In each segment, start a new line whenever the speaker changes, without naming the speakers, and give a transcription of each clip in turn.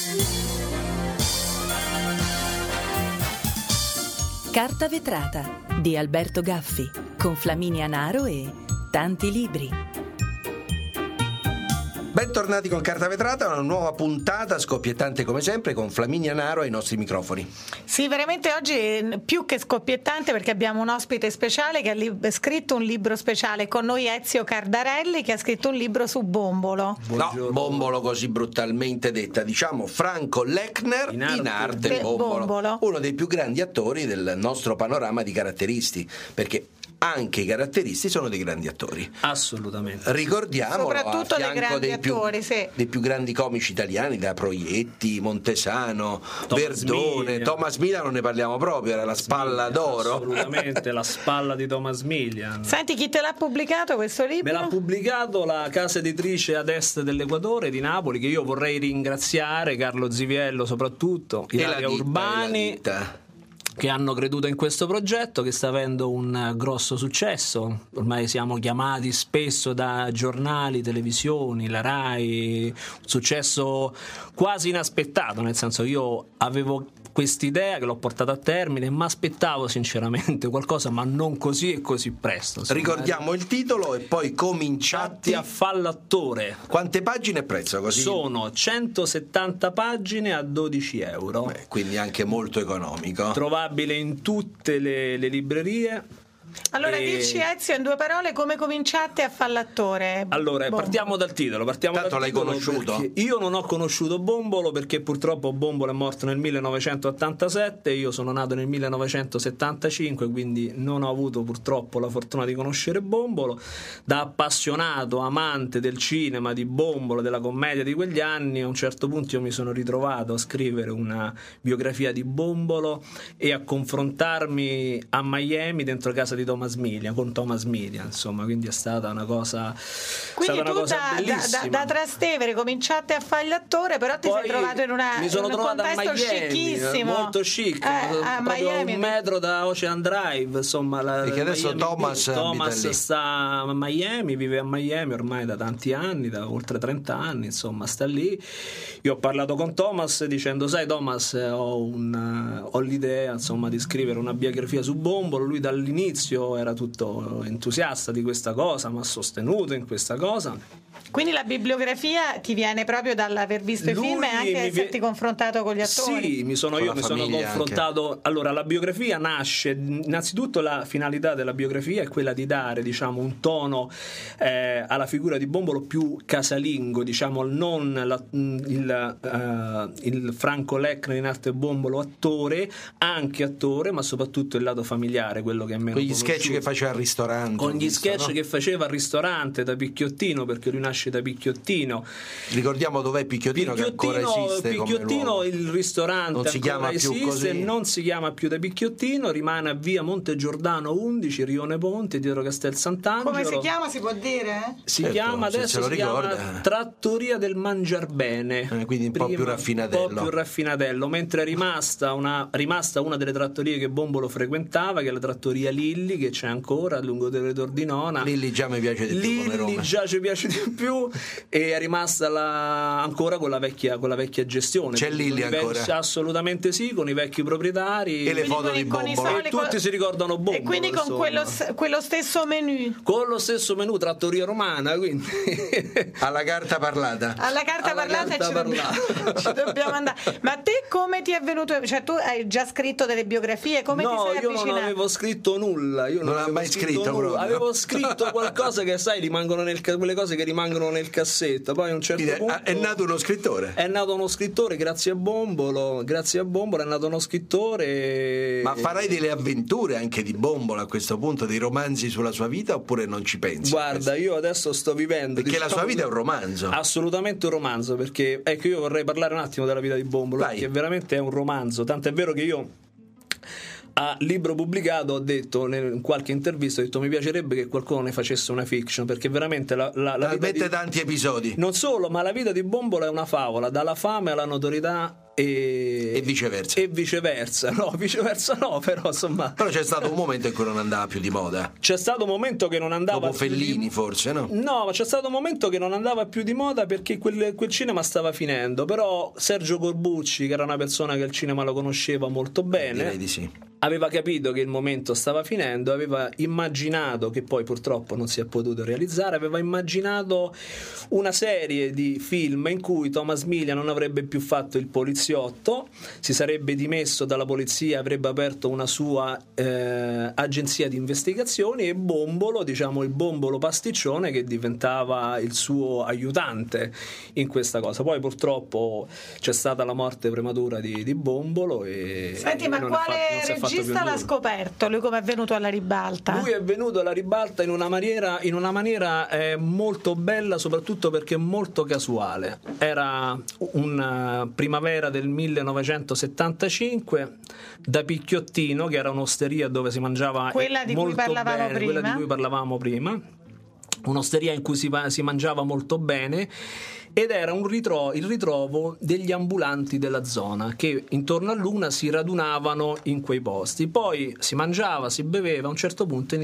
Carta vetrata di Alberto Gaffi con Flaminia Naro e tanti libri.
Bentornati con Carta Vetrata, una nuova puntata scoppiettante come sempre con Flaminia Naro ai nostri microfoni.
Sì, veramente oggi è più che scoppiettante perché abbiamo un ospite speciale che ha scritto un libro speciale con noi, Ezio Cardarelli, che ha scritto un libro su Bombolo.
Buongiorno. No, Bombolo così brutalmente detta, diciamo Franco Lechner in arte Bombolo, uno dei più grandi attori del nostro panorama di caratteristi, perché anche i caratteristi sono dei grandi attori.
Assolutamente.
Ricordiamolo,
soprattutto
a fianco dei più grandi comici italiani, da Proietti, Montesano, Verdone, Thomas Milian non ne parliamo proprio, era la spalla d'oro.
Assolutamente, la spalla di Thomas Milian.
Senti, chi te l'ha pubblicato questo libro?
Me l'ha pubblicato la casa editrice ad est dell'Equatore di Napoli, che io vorrei ringraziare, Carlo Ziviello soprattutto, Ilaria Urbani, che hanno creduto in questo progetto che sta avendo un grosso successo. Ormai siamo chiamati spesso da giornali, televisioni, la Rai, un successo quasi inaspettato, nel senso che io avevo quest'idea che l'ho portata a termine, ma aspettavo sinceramente qualcosa, ma non così e così presto.
Ricordiamo il titolo e poi Cominciati
a fallattore.
Quante pagine e prezzo così?
Sono 170 pagine a 12 euro.
Quindi anche molto economico.
Trovabile in tutte le librerie.
Allora dici, Ezio, in due parole, come cominciate a fare l'attore?
Allora, partiamo dal titolo.
Tanto l'hai conosciuto?
Io non ho conosciuto Bombolo perché purtroppo Bombolo è morto nel 1987, io sono nato nel 1975, quindi non ho avuto purtroppo la fortuna di conoscere Bombolo. Da appassionato, amante del cinema, di Bombolo, della commedia di quegli anni, a un certo punto io mi sono ritrovato a scrivere una biografia di Bombolo e a confrontarmi a Miami dentro casa di Thomas Milian, con Thomas Milian, insomma, quindi è stata una cosa,
quindi
una cosa bellissima.
Da Trastevere cominciate a fare l'attore, però ti sei trovato in un contesto scicchissimo,
molto chic,
a Miami,
un metro da Ocean Drive, insomma,
perché adesso Thomas
sta a Miami, vive a Miami ormai da tanti anni, da oltre 30 anni, insomma, sta lì. Io ho parlato con Thomas dicendo: sai Thomas, ho l'idea, insomma, di scrivere una biografia su Bombolo. Lui dall'inizio era tutto entusiasta di questa cosa, ma sostenuto in questa cosa.
Quindi la bibliografia ti viene proprio dall'aver visto i film e anche esserti confrontato con gli attori?
Sì, mi sono confrontato anche. Allora, la biografia nasce, innanzitutto la finalità della biografia è quella di dare, diciamo, un tono alla figura di Bombolo più casalingo, diciamo, non il Franco Lechner in arte Bombolo attore, anche attore, ma soprattutto il lato familiare, quello che è meno conosciuto.
Sketch che faceva al ristorante,
con gli sketch che faceva al ristorante da Picchiottino, perché lui nasce da Picchiottino.
Ricordiamo dov'è Picchiottino, che ancora esiste.
Picchiottino, il ristorante
non si chiama più
esiste,
così.
Non si chiama più da Picchiottino, rimane a via Monte Giordano 11, Rione Ponte, dietro Castel Sant'Angelo.
Come si chiama, si può dire?
Chiama adesso, si chiama Trattoria del Mangiarbene,
quindi un po' più
raffinatello, mentre è rimasta una delle trattorie che Bombolo frequentava, che è la trattoria Lilli, che c'è ancora a lungo delle Tordinona.
Lilli già mi piace di più come Roma.
Lilli già ci piace di più, e è rimasta ancora con la vecchia gestione.
C'è Lilli ancora?
Assolutamente sì, con i vecchi proprietari
e le foto di Bombolo,
e tutti si ricordano Bombolo,
e quindi con quello stesso menù,
trattoria romana, quindi
alla carta parlata
ci dobbiamo andare. Ma te come ti è venuto? Cioè, tu hai già scritto delle biografie, come ti sei avvicinato?
No, io non avevo scritto nulla,
non avevo mai scritto
avevo scritto qualcosa che, sai, quelle cose che rimangono nel cassetto. Poi a un certo punto
è nato uno scrittore,
grazie a Bombolo è nato uno scrittore.
Ma farai delle avventure anche di Bombolo a questo punto, dei romanzi sulla sua vita, oppure non ci pensi?
Guarda, io adesso sto vivendo,
perché la sua vita è un romanzo,
assolutamente un romanzo, perché ecco, io vorrei parlare un attimo della vita di Bombolo, perché veramente è un romanzo, tant'è vero che io a libro pubblicato ho detto in qualche intervista, ho detto mi piacerebbe che qualcuno ne facesse una fiction, perché veramente la vita
mette tanti episodi.
Non solo, ma la vita di Bombolo è una favola, dalla fame alla notorietà
e
viceversa no, però insomma.
Però c'è stato un momento in cui non andava più di moda.
C'è stato un momento che non andava
dopo Fellini forse, no?
No, ma c'è stato un momento che non andava più di moda perché quel cinema stava finendo. Però Sergio Corbucci, che era una persona che il cinema lo conosceva molto bene,
direi di sì,
aveva capito che il momento stava finendo, aveva immaginato, che poi purtroppo non si è potuto realizzare, aveva immaginato una serie di film in cui Thomas Milian non avrebbe più fatto il poliziotto, si sarebbe dimesso dalla polizia, avrebbe aperto una sua agenzia di investigazioni, e Bombolo, diciamo il Bombolo pasticcione, che diventava il suo aiutante in questa cosa. Poi purtroppo c'è stata la morte prematura di Bombolo e
senti, ma quale regista l'ha scoperto? Lui come è venuto alla ribalta?
Lui è venuto alla ribalta in una maniera molto bella, soprattutto perché molto casuale. Era una primavera del 1975, da Picchiottino, che era un'osteria dove si mangiava
quella di cui
parlavamo prima, un'osteria in cui si mangiava molto bene, ed era il ritrovo degli ambulanti della zona che intorno a Luna si radunavano in quei posti. Poi si mangiava, si beveva, a un certo punto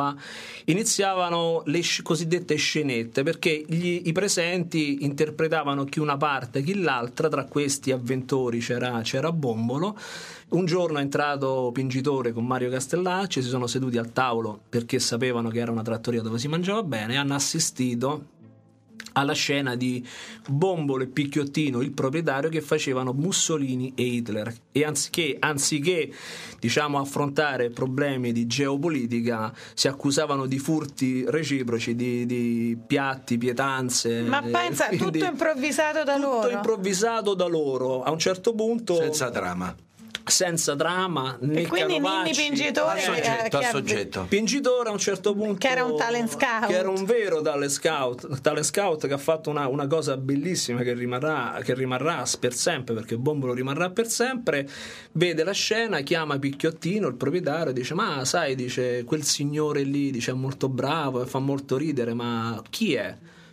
iniziavano le cosiddette scenette, perché i presenti interpretavano chi una parte, chi l'altra. Tra questi avventori c'era Bombolo. Un giorno è entrato Pingitore con Mario Castellacci, si sono seduti al tavolo perché sapevano che era una trattoria dove si mangiava bene, e hanno assistito alla scena di Bombolo e Picchiottino, il proprietario, che facevano Mussolini e Hitler, e anziché diciamo affrontare problemi di geopolitica, si accusavano di furti reciproci di piatti, pietanze.
Ma pensa, tutto improvvisato da loro.
A un certo punto, senza drama né
e quindi
Canovacci,
Ninni Pingitore
a soggetto.
Pingitore a un certo punto,
che era un talent scout,
che era un vero talent scout che ha fatto una cosa bellissima che rimarrà per sempre, perché Bombolo rimarrà per sempre. Vede la scena, chiama Picchiottino, il proprietario, dice: ma sai, dice, quel signore lì, dice, è molto bravo e fa molto ridere, ma chi è?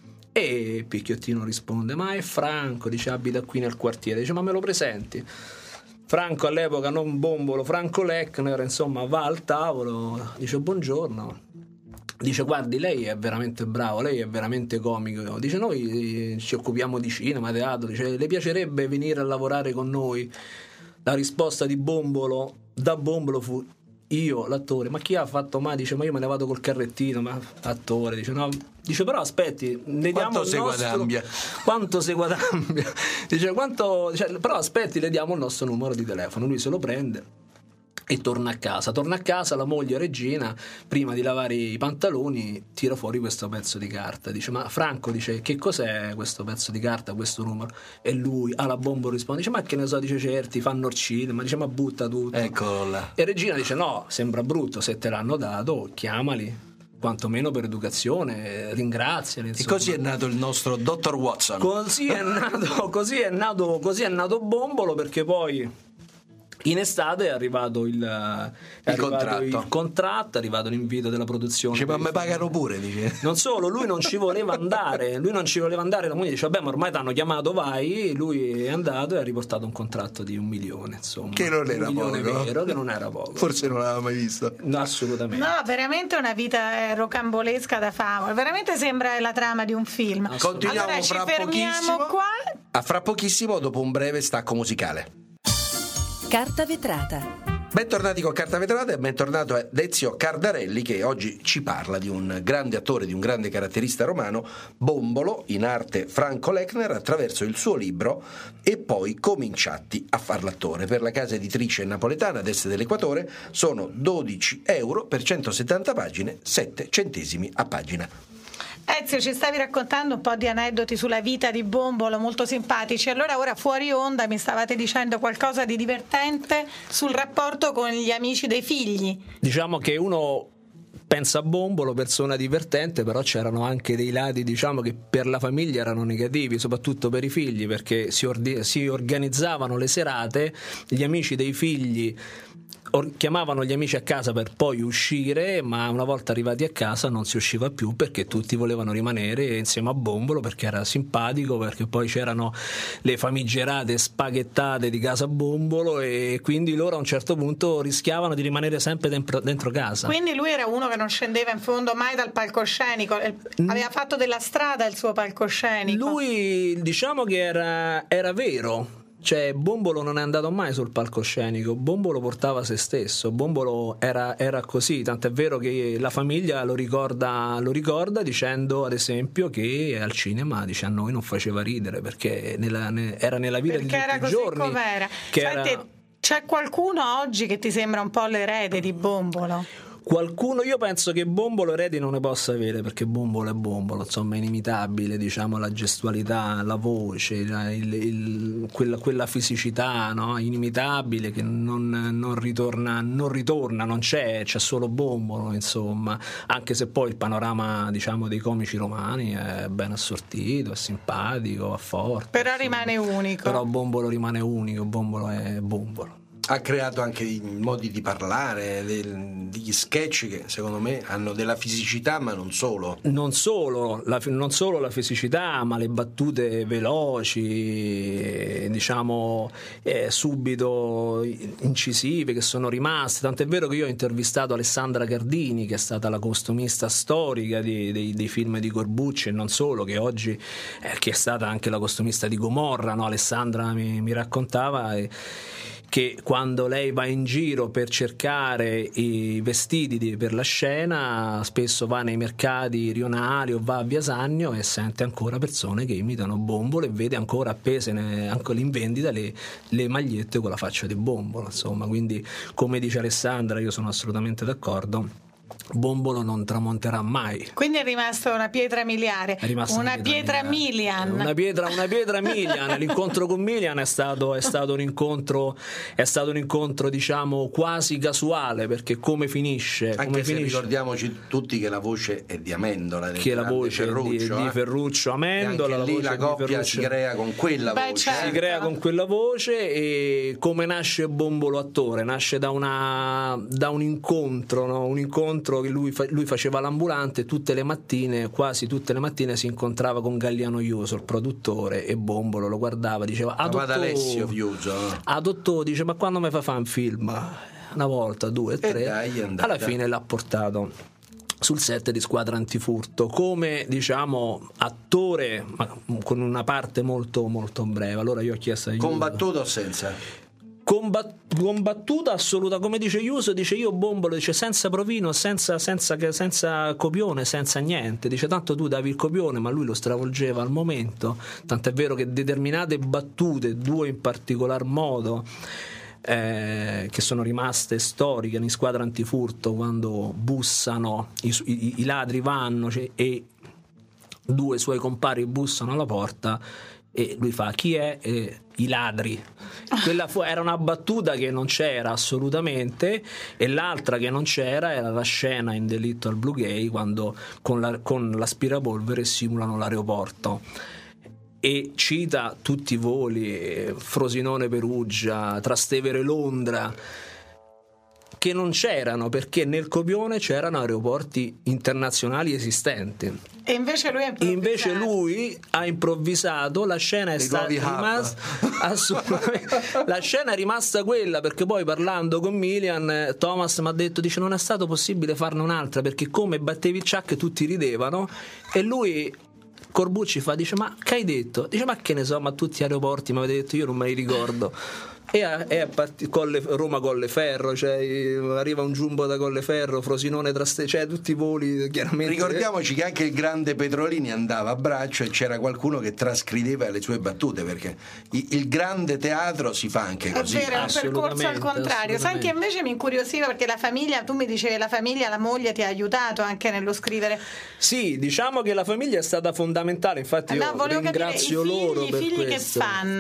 E Picchiottino risponde: ma è Franco, dice, abita qui nel quartiere, dice, ma me lo presenti? Franco, all'epoca non Bombolo, Franco Lechner, insomma, va al tavolo, dice: buongiorno, dice, guardi, lei è veramente bravo, lei è veramente comico, dice, noi ci occupiamo di cinema, teatro, dice, le piacerebbe venire a lavorare con noi? La risposta di Bombolo, da Bombolo, fu: io, l'attore. Ma chi ha fatto mai? Dice: ma io me ne vado col carrettino. Ma attore, dice, no. Dice, però aspetti, ne diamo il nostro... Quanto si guadagna? Dice, però aspetti, le diamo il nostro numero di telefono. Lui se lo prende e torna a casa. La moglie Regina, prima di lavare i pantaloni, tira fuori questo pezzo di carta. Dice: ma Franco, dice, che cos'è questo pezzo di carta, questo numero? E lui alla Bombo risponde, dice: ma che ne so, dice, certi fanno il cinema, dice, ma butta tutto.
Eccolo là.
E Regina dice: no, sembra brutto, se te l'hanno dato chiamali, quantomeno per educazione, ringraziali, insomma.
E così è nato il nostro Dottor Watson.
Così è nato Bombolo, perché poi in estate è arrivato il contratto, è arrivato l'invito della produzione.
Dice: ma mi pagano pure, dice.
Non solo, lui non ci voleva andare, la moglie dice: vabbè, ma ormai ti hanno chiamato, vai. Lui è andato e ha riportato un contratto di 1 milione, insomma.
Che non era poco.
Vero, che non era poco.
Forse non l'aveva mai visto.
No, assolutamente.
No, veramente una vita rocambolesca da favola. Veramente sembra la trama di un film.
Continuiamo,
allora,
fra
ci fermiamo
pochissimo.
qua.
Fra pochissimo, dopo un breve stacco musicale.
Carta vetrata.
Bentornati con Carta Vetrata e bentornato a Ezio Cardarelli, che oggi ci parla di un grande attore, di un grande caratterista romano, Bombolo, in arte Franco Lechner, attraverso il suo libro E poi cominciatti a far l'attore. Per la casa editrice napoletana ad est dell'Equatore sono 12 euro per 170 pagine, 7 centesimi a pagina.
Ezio, ci stavi raccontando un po' di aneddoti sulla vita di Bombolo molto simpatici. Allora, ora fuori onda mi stavate dicendo qualcosa di divertente sul rapporto con gli amici dei figli.
Diciamo che uno pensa a Bombolo, persona divertente, però c'erano anche dei lati, diciamo, che per la famiglia erano negativi, soprattutto per i figli, perché si organizzavano le serate, gli amici dei figli chiamavano gli amici a casa per poi uscire, ma una volta arrivati a casa non si usciva più perché tutti volevano rimanere insieme a Bombolo perché era simpatico, perché poi c'erano le famigerate spaghettate di casa Bombolo e quindi loro a un certo punto rischiavano di rimanere sempre dentro casa.
Quindi lui era uno che non scendeva in fondo mai dal palcoscenico, aveva fatto della strada il suo palcoscenico.
Lui diciamo che era vero. Cioè Bombolo non è andato mai sul palcoscenico, Bombolo portava se stesso, Bombolo era così, tant'è vero che la famiglia lo ricorda dicendo ad esempio che al cinema a noi non faceva ridere perché era nella vita
perché
di tutti i giorni.
Com'era. Senti, c'è qualcuno oggi che ti sembra un po' l'erede di Bombolo?
Qualcuno, io penso che Bombolo eredi non ne possa avere perché Bombolo è Bombolo, insomma è inimitabile, diciamo, la gestualità, la voce, quella fisicità, no? Inimitabile che non ritorna, non c'è solo Bombolo, insomma, anche se poi il panorama, diciamo, dei comici romani è ben assortito, è simpatico, va forte.
Però
insomma.
Rimane unico.
Però Bombolo rimane unico, Bombolo è Bombolo.
Ha creato anche i modi di parlare, degli sketch che secondo me hanno della fisicità, ma non solo.
Non solo la fisicità, ma le battute veloci, diciamo subito incisive che sono rimaste. Tant'è vero che io ho intervistato Alessandra Cardini, che è stata la costumista storica dei film di Corbucci e non solo, che oggi che è stata anche la costumista di Gomorra, no? Alessandra mi raccontava che quando lei va in giro per cercare i vestiti per la scena spesso va nei mercati rionali o va a Via Sannio e sente ancora persone che imitano Bombolo e vede ancora appese anche in vendita le magliette con la faccia di Bombolo, insomma. Quindi, come dice Alessandra, io sono assolutamente d'accordo, Bombolo non tramonterà mai.
Quindi è rimasta una pietra miliare, una pietra Milian.
Una pietra Milian. L'incontro con Milian è stato un incontro diciamo quasi casuale, perché come finisce?
Anche se ricordiamoci tutti che la voce è di Amendola,
che la voce
Ferruccio,
di Ferruccio Amendola,
lì la coppia si crea con quella voce.
Certo.
Si crea con quella voce. E come nasce Bombolo attore? Nasce da un incontro, no? Un incontro che lui faceva l'ambulante, quasi tutte le mattine si incontrava con Galliano Iuso, il produttore, e Bombolo lo guardava, diceva
Alessio Iuso,
dice, ma quando mi fa un film? Una volta, due, tre, alla fine l'ha portato sul set di Squadra Antifurto come, diciamo, attore, ma con una parte molto molto breve. Allora io ho chiesto aiuto.
Combattuto o senza?
Combattuta assoluta, come dice Iuso, dice io Bombolo, dice senza provino, senza copione, senza niente, dice tanto tu davi il copione, ma lui lo stravolgeva al momento, tant'è vero che determinate battute, due in particolar modo, che sono rimaste storiche in Squadra Antifurto, quando bussano i ladri vanno e due suoi compari bussano alla porta e lui fa chi è? I ladri. Quella era una battuta che non c'era assolutamente, e l'altra che non c'era era la scena in Delitto al Blue Gay, quando con l'aspirapolvere simulano l'aeroporto e cita tutti i voli, Frosinone Perugia, Trastevere Londra, che non c'erano perché nel copione c'erano aeroporti internazionali esistenti.
E invece lui ha improvvisato.
La scena è rimasta assolutamente, la scena è rimasta quella, perché poi parlando con Milian, Thomas mi ha detto, dice, non è stato possibile farne un'altra perché come battevi il ciak tutti ridevano, e lui, Corbucci, dice ma che hai detto? Dice ma che ne so, ma tutti gli aeroporti mi avete detto, io non me li ricordo. E è Roma Colleferro, cioè arriva un jumbo da Colleferro, Frosinone cioè tutti i voli, chiaramente.
Ricordiamoci che anche il grande Petrolini andava a braccio e c'era qualcuno che trascriveva le sue battute, perché il grande teatro si fa anche così.
È vero, è un percorso al contrario. Sai che invece mi incuriosiva, perché la famiglia, tu mi dicevi la famiglia, la moglie ti ha aiutato anche nello scrivere.
Sì, diciamo che la famiglia è stata fondamentale, infatti io ringrazio loro per questo.
I figli che fanno?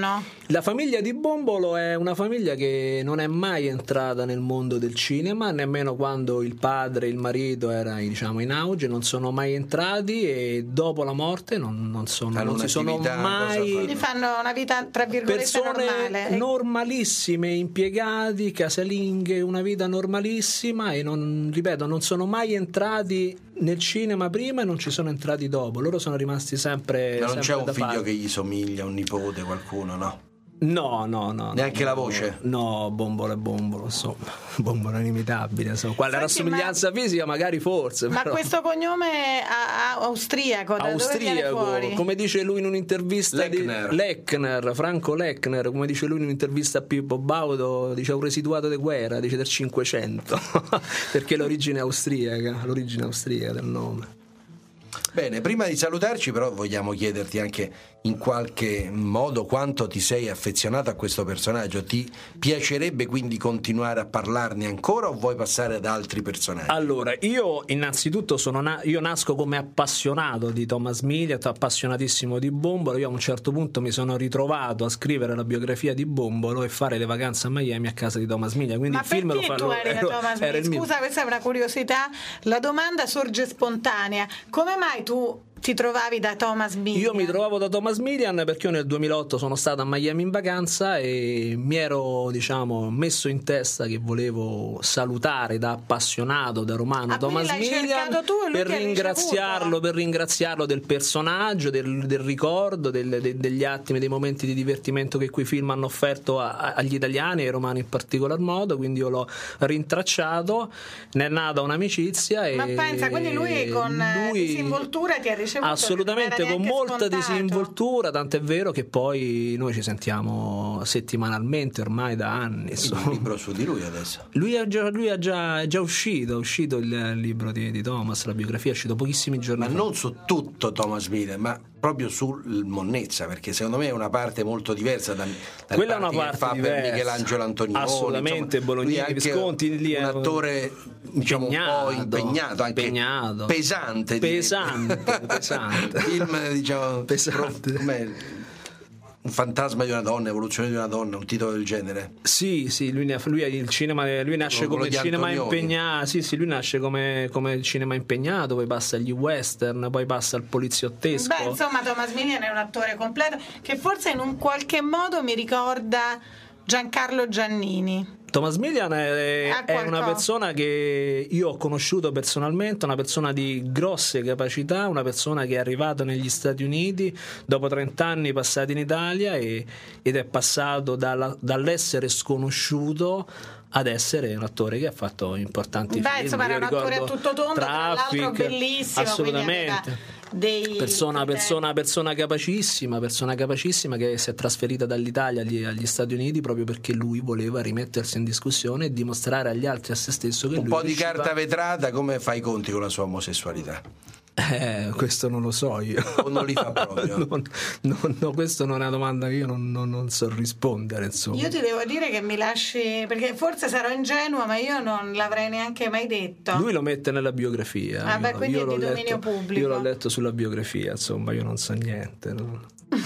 La famiglia di Bombolo è una famiglia che non è mai entrata nel mondo del cinema, nemmeno quando il padre, il marito era, diciamo, in auge, non sono mai entrati, e dopo la morte non si sono mai.
Quindi fanno una vita tra virgolette
persone
normale,
normalissime, impiegati, casalinghe, una vita normalissima, e non sono mai entrati nel cinema prima e non ci sono entrati dopo. Loro sono rimasti sempre.
Ma non
sempre
c'è un figlio
parte.
Che gli somiglia, un nipote, qualcuno, no?
No.
Neanche la voce?
No, Bombolo è Bombolo, insomma. Bombolo è inimitabile, insomma. Qual è la rassomiglianza fisica? Magari forse.
Ma
però.
questo cognome austriaco, da dove viene fuori?
Come dice lui in un'intervista Lechner, Franco Lechner, come dice lui in un'intervista a Pippo Baudo, dice un residuato di guerra, dice del 500, perché l'origine austriaca del nome.
Bene, prima di salutarci però vogliamo chiederti anche in qualche modo quanto ti sei affezionato a questo personaggio. Ti piacerebbe quindi continuare a parlarne ancora o vuoi passare ad altri personaggi?
Allora, io innanzitutto io nasco come appassionato di Thomas Milian, appassionatissimo di Bombolo. Io a un certo punto mi sono ritrovato a scrivere la biografia di Bombolo e fare le vacanze a Miami a casa di Thomas Milian. Quindi
Ma
il film
perché tu eri da Thomas Milian? Scusa, questa è una curiosità. La domanda sorge spontanea. Come mai tu ti trovavi da Thomas Milian?
Io mi trovavo da Thomas Milian perché io nel 2008 sono stato a Miami in vacanza e mi ero, diciamo, messo in testa che volevo salutare da appassionato, da romano, Thomas Milian, per ringraziarlo del personaggio, del ricordo, degli attimi, dei momenti di divertimento che quei film hanno offerto agli italiani e ai romani in particolar modo. Quindi io l'ho rintracciato, ne è nata un'amicizia.
Ma pensa, quindi lui con disinvoltura ti ha ricevuto?
Assolutamente, con molta
scontato.
disinvoltura, tant'è vero che poi noi ci sentiamo settimanalmente ormai da anni.
Un libro su di lui adesso?
Lui è già uscito il libro di Thomas, la biografia è uscito pochissimi giorni fa.
Ma non su tutto Thomas Milian, ma proprio sul Monnezza, perché secondo me è una parte molto diversa da
quella è una parte
che fa
diversa.
Per Michelangelo Antonioni,
assolutamente, Bolognini, Visconti, lì
un attore, diciamo, un po' impegnato, anche pesante. Film, diciamo,
pesante.
Un fantasma di una donna, evoluzione di una donna, un titolo del genere.
Sì, lui il cinema, lui nasce come cinema impegnato. Sì, lui nasce come cinema impegnato, poi passa agli western, poi passa al poliziottesco.
Beh, insomma, Thomas Milian è un attore completo che forse in un qualche modo mi ricorda Giancarlo Giannini.
Thomas Milian è una persona che io ho conosciuto personalmente, una persona di grosse capacità, una persona che è arrivato negli Stati Uniti dopo 30 anni passati in Italia ed è passato dall'essere sconosciuto ad essere un attore che ha fatto importanti film.
Insomma, era un attore a tutto tondo, tra l'altro bellissimo.
Assolutamente. Persona capacissima che si è trasferita dall'Italia agli Stati Uniti proprio perché lui voleva rimettersi in discussione e dimostrare agli altri, a se stesso, che
un po' di carta vetrata. Come fai i conti con la sua omosessualità?
Questo non lo so io.
O non li fa proprio?
No, questo non è una domanda che io non so rispondere, insomma.
Io ti devo dire che mi lasci, perché forse sarò ingenua, ma io non l'avrei neanche mai detto.
Lui lo mette nella biografia.
Quindi è di dominio pubblico.
Io l'ho letto sulla biografia, insomma, io non so niente, no?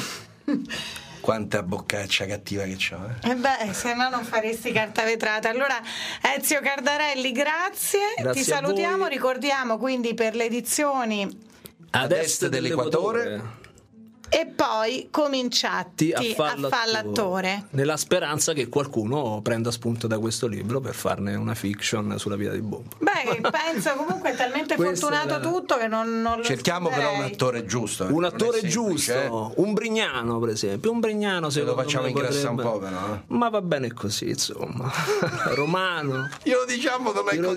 Quanta boccaccia cattiva che c'ho,
se no non faresti carta vetrata. Allora, Ezio Cardarelli, grazie ti salutiamo. Ricordiamo quindi per le edizioni
ad est dell'Equatore
e poi cominciati a fare l'attore,
nella speranza che qualcuno prenda spunto da questo libro per farne una fiction sulla vita di Bombolo.
Penso comunque è talmente fortunato tutto che non lo
cerchiamo
scuserei.
Però un attore giusto,
un attore giusto, un Brignano per esempio, un Brignano se
lo facciamo ingrassare un po' però,
ma va bene così, insomma. Romano,
glielo diciamo,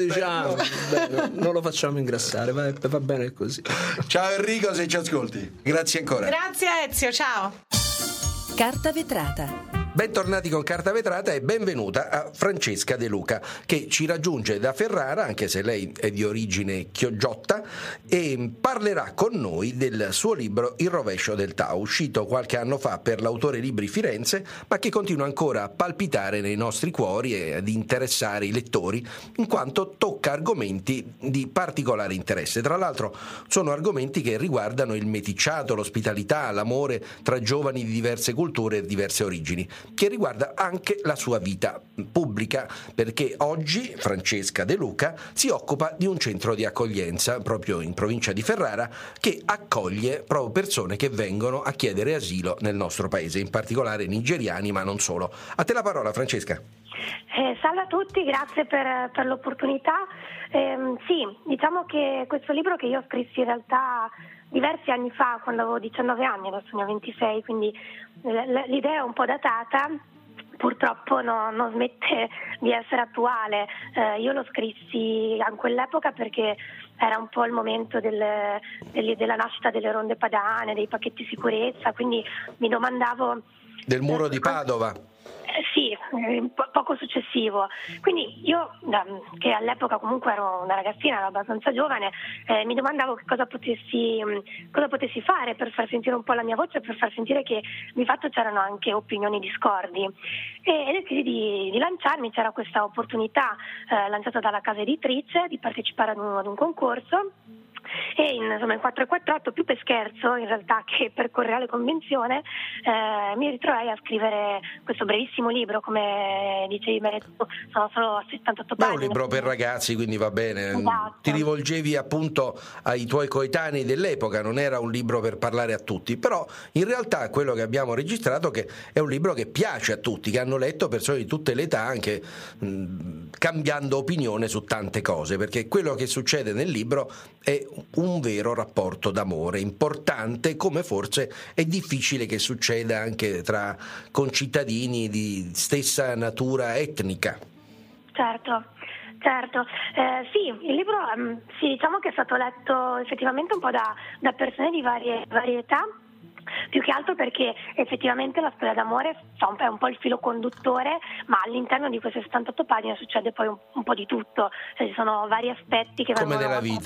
non lo facciamo ingrassare, va bene così.
Ciao Enrico, se ci ascolti, grazie ancora.
Grazie Ezio, ciao.
Carta vetrata.
Bentornati con Carta Vetrata e benvenuta a Francesca De Luca, che ci raggiunge da Ferrara, anche se lei è di origine chiogiotta, e parlerà con noi del suo libro Il rovescio del Tao, uscito qualche anno fa per l'autore Libri Firenze, ma che continua ancora a palpitare nei nostri cuori e ad interessare i lettori, in quanto tocca argomenti di particolare interesse. Tra l'altro sono argomenti che riguardano il meticciato, l'ospitalità, l'amore tra giovani di diverse culture e diverse origini, che riguarda anche la sua vita pubblica, perché oggi Francesca De Luca si occupa di un centro di accoglienza proprio in provincia di Ferrara che accoglie proprio persone che vengono a chiedere asilo nel nostro paese, in particolare nigeriani, ma non solo. A te la parola, Francesca.
Salve a tutti, grazie per l'opportunità. Sì, diciamo che questo libro che io scrissi in realtà diversi anni fa, quando avevo 19 anni, adesso ne ho 26, quindi l'idea è un po' datata, purtroppo non smette di essere attuale. Io lo scrissi in quell'epoca perché era un po' il momento della nascita delle ronde padane, dei pacchetti sicurezza, quindi mi domandavo...
Del muro di Padova.
Sì, poco successivo. Quindi io, che all'epoca comunque ero una ragazzina, ero abbastanza giovane, mi domandavo che cosa potessi fare per far sentire un po' la mia voce, per far sentire che di fatto c'erano anche opinioni discordi. E decisi di lanciarmi. C'era questa opportunità lanciata dalla casa editrice di partecipare ad un concorso. E in 448, più per scherzo in realtà che per correale convenzione, mi ritrovai a scrivere questo brevissimo libro, come dicevi bene tu, sono solo 78 pagine.
Ma è un libro per ragazzi, quindi va bene.
Esatto.
Ti rivolgevi appunto ai tuoi coetanei dell'epoca, non era un libro per parlare a tutti, però in realtà quello che abbiamo registrato che è un libro che piace a tutti, che hanno letto persone di tutte le età, anche cambiando opinione su tante cose, perché quello che succede nel libro è un vero rapporto d'amore importante, come forse è difficile che succeda anche tra concittadini di stessa natura etnica.
Certo. Sì, il libro sì, diciamo che è stato letto effettivamente un po' da persone di varie età, più che altro perché effettivamente la storia d'amore è un po' il filo conduttore, ma all'interno di queste 78 pagine succede poi un po' di tutto, cioè, ci sono vari aspetti che
come nella vita.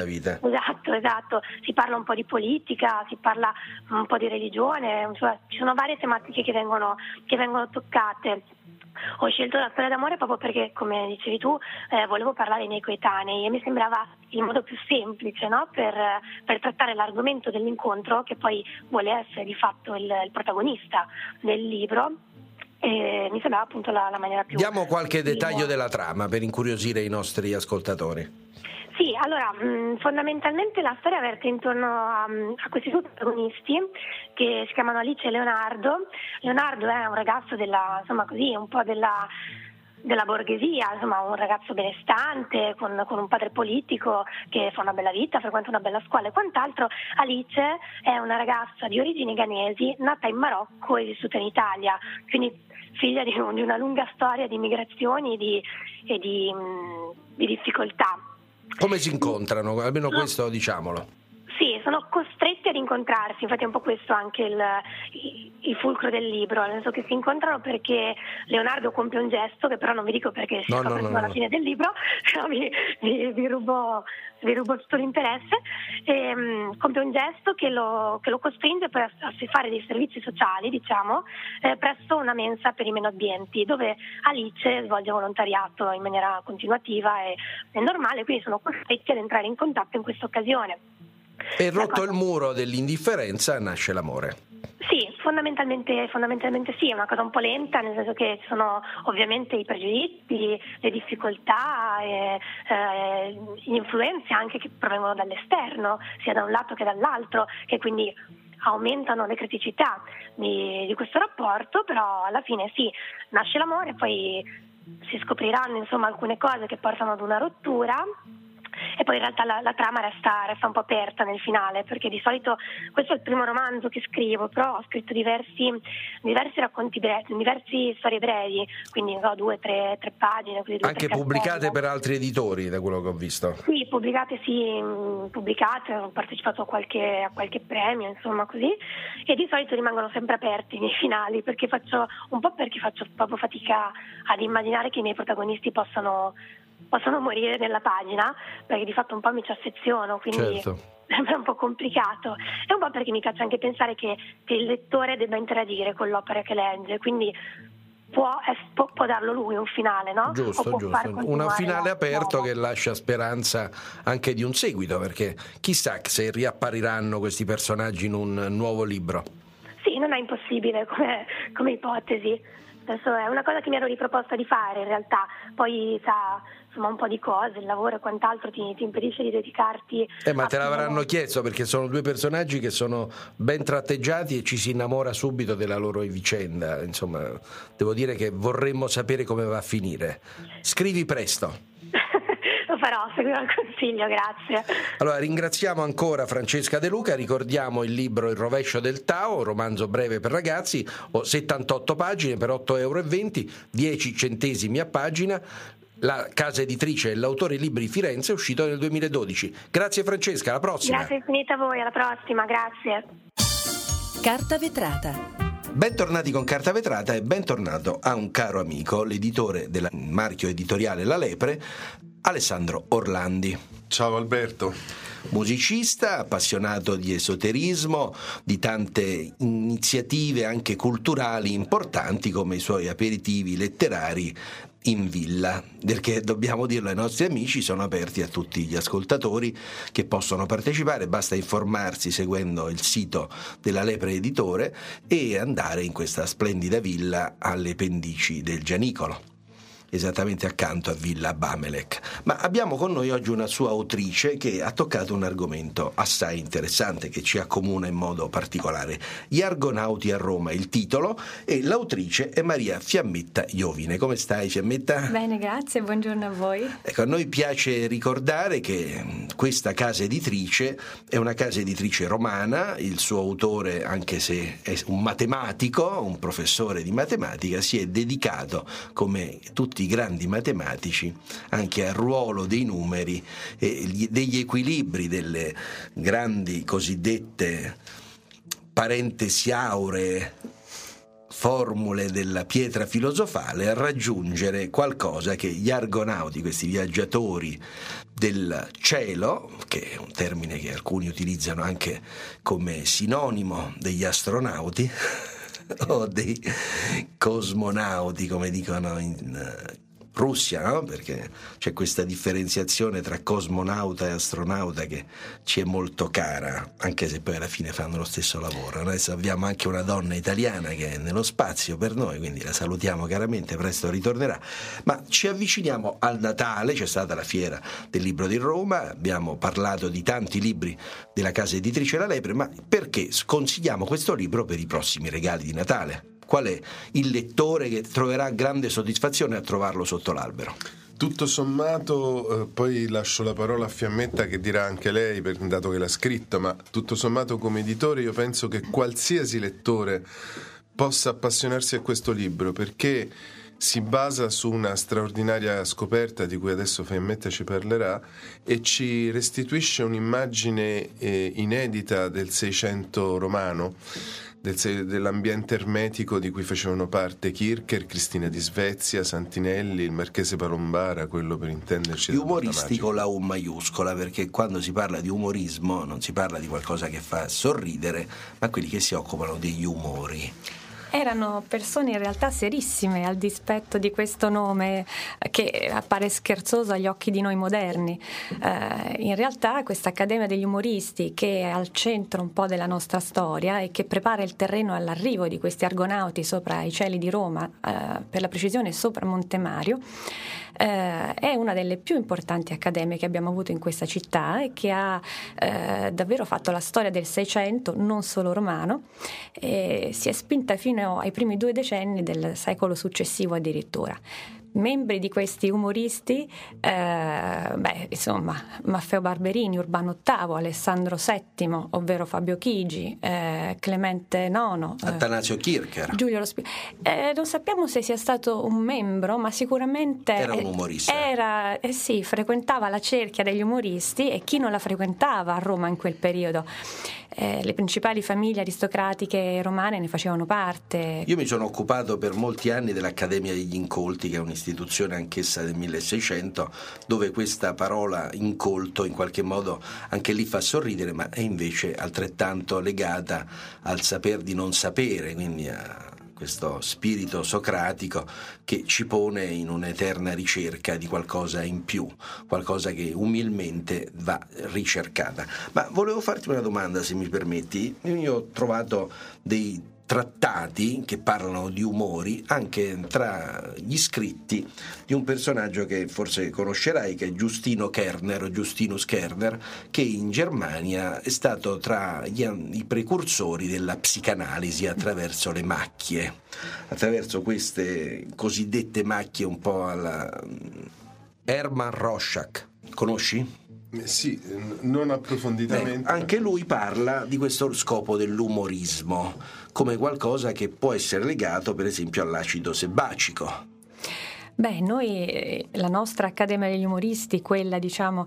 Esatto, si parla un po' di politica, si parla un po' di religione, cioè, ci sono varie tematiche che vengono toccate. Ho scelto la storia d'amore proprio perché, come dicevi tu, volevo parlare ai miei coetanei e mi sembrava il modo più semplice, no? per trattare l'argomento dell'incontro, che poi vuole essere di fatto il protagonista del libro. E mi sembrava appunto la maniera più...
Diamo qualche dettaglio della trama per incuriosire i nostri ascoltatori.
Sì, allora fondamentalmente la storia verte intorno a questi due protagonisti che si chiamano Alice e Leonardo. Leonardo è un ragazzo un po' della borghesia, insomma un ragazzo benestante con un padre politico che fa una bella vita, frequenta una bella scuola e quant'altro. Alice è una ragazza di origini ghanesi, nata in Marocco e vissuta in Italia, quindi figlia di una lunga storia di migrazioni e di difficoltà.
Come si incontrano? Almeno questo diciamolo.
Sì, sono costretti ad incontrarsi, infatti è un po' questo anche il fulcro del libro, nel senso che si incontrano perché Leonardo compie un gesto, che però non vi dico perché si scopre alla fine del libro, però vi rubo tutto l'interesse, compie un gesto che lo costringe poi a fare dei servizi sociali, diciamo, presso una mensa per i meno abbienti, dove Alice svolge volontariato in maniera continuativa e normale, quindi sono costretti ad entrare in contatto in questa occasione.
E rotto il muro dell'indifferenza nasce l'amore.
Sì, fondamentalmente sì, è una cosa un po' lenta, nel senso che ci sono ovviamente i pregiudizi, le difficoltà, gli influenze anche che provengono dall'esterno, sia da un lato che dall'altro, che quindi aumentano le criticità di questo rapporto, però alla fine sì, nasce l'amore, poi si scopriranno insomma alcune cose che portano ad una rottura. e poi in realtà la trama resta un po' aperta nel finale, perché di solito questo è il primo romanzo che scrivo, però ho scritto diversi racconti brevi, diverse storie brevi, quindi 2, 3 pagine, così,
anche pubblicate per altri editori, da quello che ho visto.
Sì, pubblicate, ho partecipato a qualche premio, insomma, così, e di solito rimangono sempre aperti nei finali, perché faccio proprio fatica ad immaginare che i miei protagonisti possano morire nella pagina, perché di fatto un po' mi ci affeziono, quindi è un po' complicato, e un po' perché mi piace anche pensare che il lettore debba interagire con l'opera che legge, quindi può darlo lui un finale, no?
Giusto. Un finale aperto che lascia speranza anche di un seguito, perché chissà se riappariranno questi personaggi in un nuovo libro.
Sì, non è impossibile come ipotesi. Adesso è una cosa che mi ero riproposta di fare, in realtà poi insomma un po' di cose, il lavoro e quant'altro ti impedisce di dedicarti.
Ma te l'avranno chiesto, perché sono due personaggi che sono ben tratteggiati e ci si innamora subito della loro vicenda. Insomma, devo dire che vorremmo sapere come va a finire. Scrivi presto.
Lo farò, seguirò il consiglio, grazie.
Allora, ringraziamo ancora Francesca De Luca, ricordiamo il libro Il rovescio del Tao, romanzo breve per ragazzi, 78 pagine per €8,20, 10 centesimi a pagina. La casa editrice e l'autore Libri Firenze, uscito nel 2012. Grazie Francesca, alla prossima.
Grazie infinita a voi, alla prossima, grazie.
Carta vetrata.
Bentornati con Carta Vetrata e bentornato a un caro amico, l'editore del marchio editoriale La Lepre, Alessandro Orlandi.
Ciao Alberto.
Musicista, appassionato di esoterismo, di tante iniziative anche culturali importanti come i suoi aperitivi letterari in villa, perché dobbiamo dirlo ai nostri amici, sono aperti a tutti gli ascoltatori che possono partecipare, basta informarsi seguendo il sito della Lepre Editore e andare in questa splendida villa alle pendici del Gianicolo, esattamente accanto a Villa Bamelec. Ma abbiamo con noi oggi una sua autrice che ha toccato un argomento assai interessante che ci accomuna in modo particolare. Gli Argonauti a Roma, il titolo, e l'autrice è Maria Fiammetta Iovine. Come stai, Fiammetta?
Bene, grazie, buongiorno a voi.
Ecco, a noi piace ricordare che questa casa editrice è una casa editrice romana, il suo autore, anche se è un matematico, un professore di matematica, si è dedicato, come tutti i grandi matematici, anche al ruolo dei numeri e degli equilibri, delle grandi cosiddette parentesi auree, formule della pietra filosofale, a raggiungere qualcosa che gli argonauti, questi viaggiatori del cielo, che è un termine che alcuni utilizzano anche come sinonimo degli astronauti o dei cosmonauti, come dicono in Russia, no? Perché c'è questa differenziazione tra cosmonauta e astronauta che ci è molto cara, anche se poi alla fine fanno lo stesso lavoro. Noi abbiamo anche una donna italiana che è nello spazio per noi, quindi la salutiamo caramente, presto ritornerà. Ma ci avviciniamo al Natale, c'è stata la fiera del libro di Roma, abbiamo parlato di tanti libri della casa editrice La Lepre, ma perché sconsigliamo questo libro per i prossimi regali di Natale? Qual è il lettore che troverà grande soddisfazione a trovarlo sotto l'albero?
Tutto sommato, poi lascio la parola a Fiammetta che dirà anche lei, dato che l'ha scritto, ma tutto sommato come editore io penso che qualsiasi lettore possa appassionarsi a questo libro, perché si basa su una straordinaria scoperta di cui adesso Fiammetta ci parlerà e ci restituisce un'immagine inedita del Seicento romano, dell'ambiente ermetico di cui facevano parte Kircher, Cristina di Svezia, Santinelli, il Marchese Palombara, quello per intenderci.
Umoristico la U maiuscola, perché quando si parla di umorismo non si parla di qualcosa che fa sorridere, ma quelli che si occupano degli umori.
Erano persone in realtà serissime, al dispetto di questo nome che appare scherzoso agli occhi di noi moderni. In realtà questa Accademia degli Umoristi, che è al centro un po' della nostra storia e che prepara il terreno all'arrivo di questi argonauti sopra i cieli di Roma, per la precisione sopra Monte Mario, è una delle più importanti accademie che abbiamo avuto in questa città e che ha davvero fatto la storia del Seicento, non solo romano, e si è spinta fino ai primi 2 decenni del secolo successivo addirittura. membri di questi umoristi, insomma, Maffeo Barberini, Urbano VIII, Alessandro VII, ovvero Fabio Chigi, Clemente IX,
Attanasio Kircher,
Giulio non sappiamo se sia stato un membro, ma sicuramente
era un umorista.
Sì, frequentava la cerchia degli umoristi, e chi non la frequentava a Roma in quel periodo? Le principali famiglie aristocratiche romane ne facevano parte.
Io mi sono occupato per molti anni dell'Accademia degli Incolti, che è un'istituzione anch'essa del 1600, dove questa parola incolto in qualche modo anche lì fa sorridere, ma è invece altrettanto legata al saper di non sapere, quindi a questo spirito socratico che ci pone in un'eterna ricerca di qualcosa in più, qualcosa che umilmente va ricercata. Ma volevo farti una domanda, se mi permetti. Io ho trovato dei trattati che parlano di umori anche tra gli scritti di un personaggio che forse conoscerai, che è Justinus Kerner, che in Germania è stato tra i precursori della psicanalisi attraverso le macchie, attraverso queste cosiddette macchie un po' alla Hermann Rorschach. Conosci?
Sì, non approfonditamente.
Anche lui parla di questo scopo dell'umorismo come qualcosa che può essere legato per esempio all'acido sebacico.
Noi, la nostra Accademia degli Umoristi, quella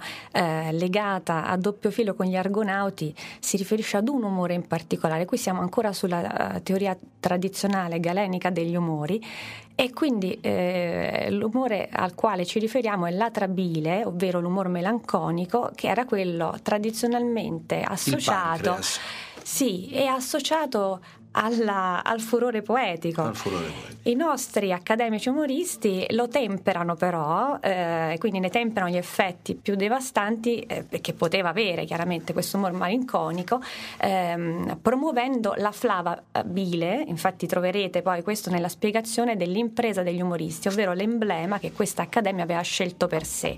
legata a doppio filo con gli Argonauti, si riferisce ad un umore in particolare. Qui siamo ancora sulla teoria tradizionale galenica degli umori, e quindi l'umore al quale ci riferiamo è l'atrabile, ovvero l'umor melanconico, che era quello tradizionalmente associato. Sì, è associato al furore poetico. I nostri accademici umoristi lo temperano però, quindi ne temperano gli effetti più devastanti che poteva avere chiaramente questo umor malinconico, promuovendo la flava bile. Infatti troverete poi questo nella spiegazione dell'impresa degli umoristi, ovvero l'emblema che questa accademia aveva scelto per sé.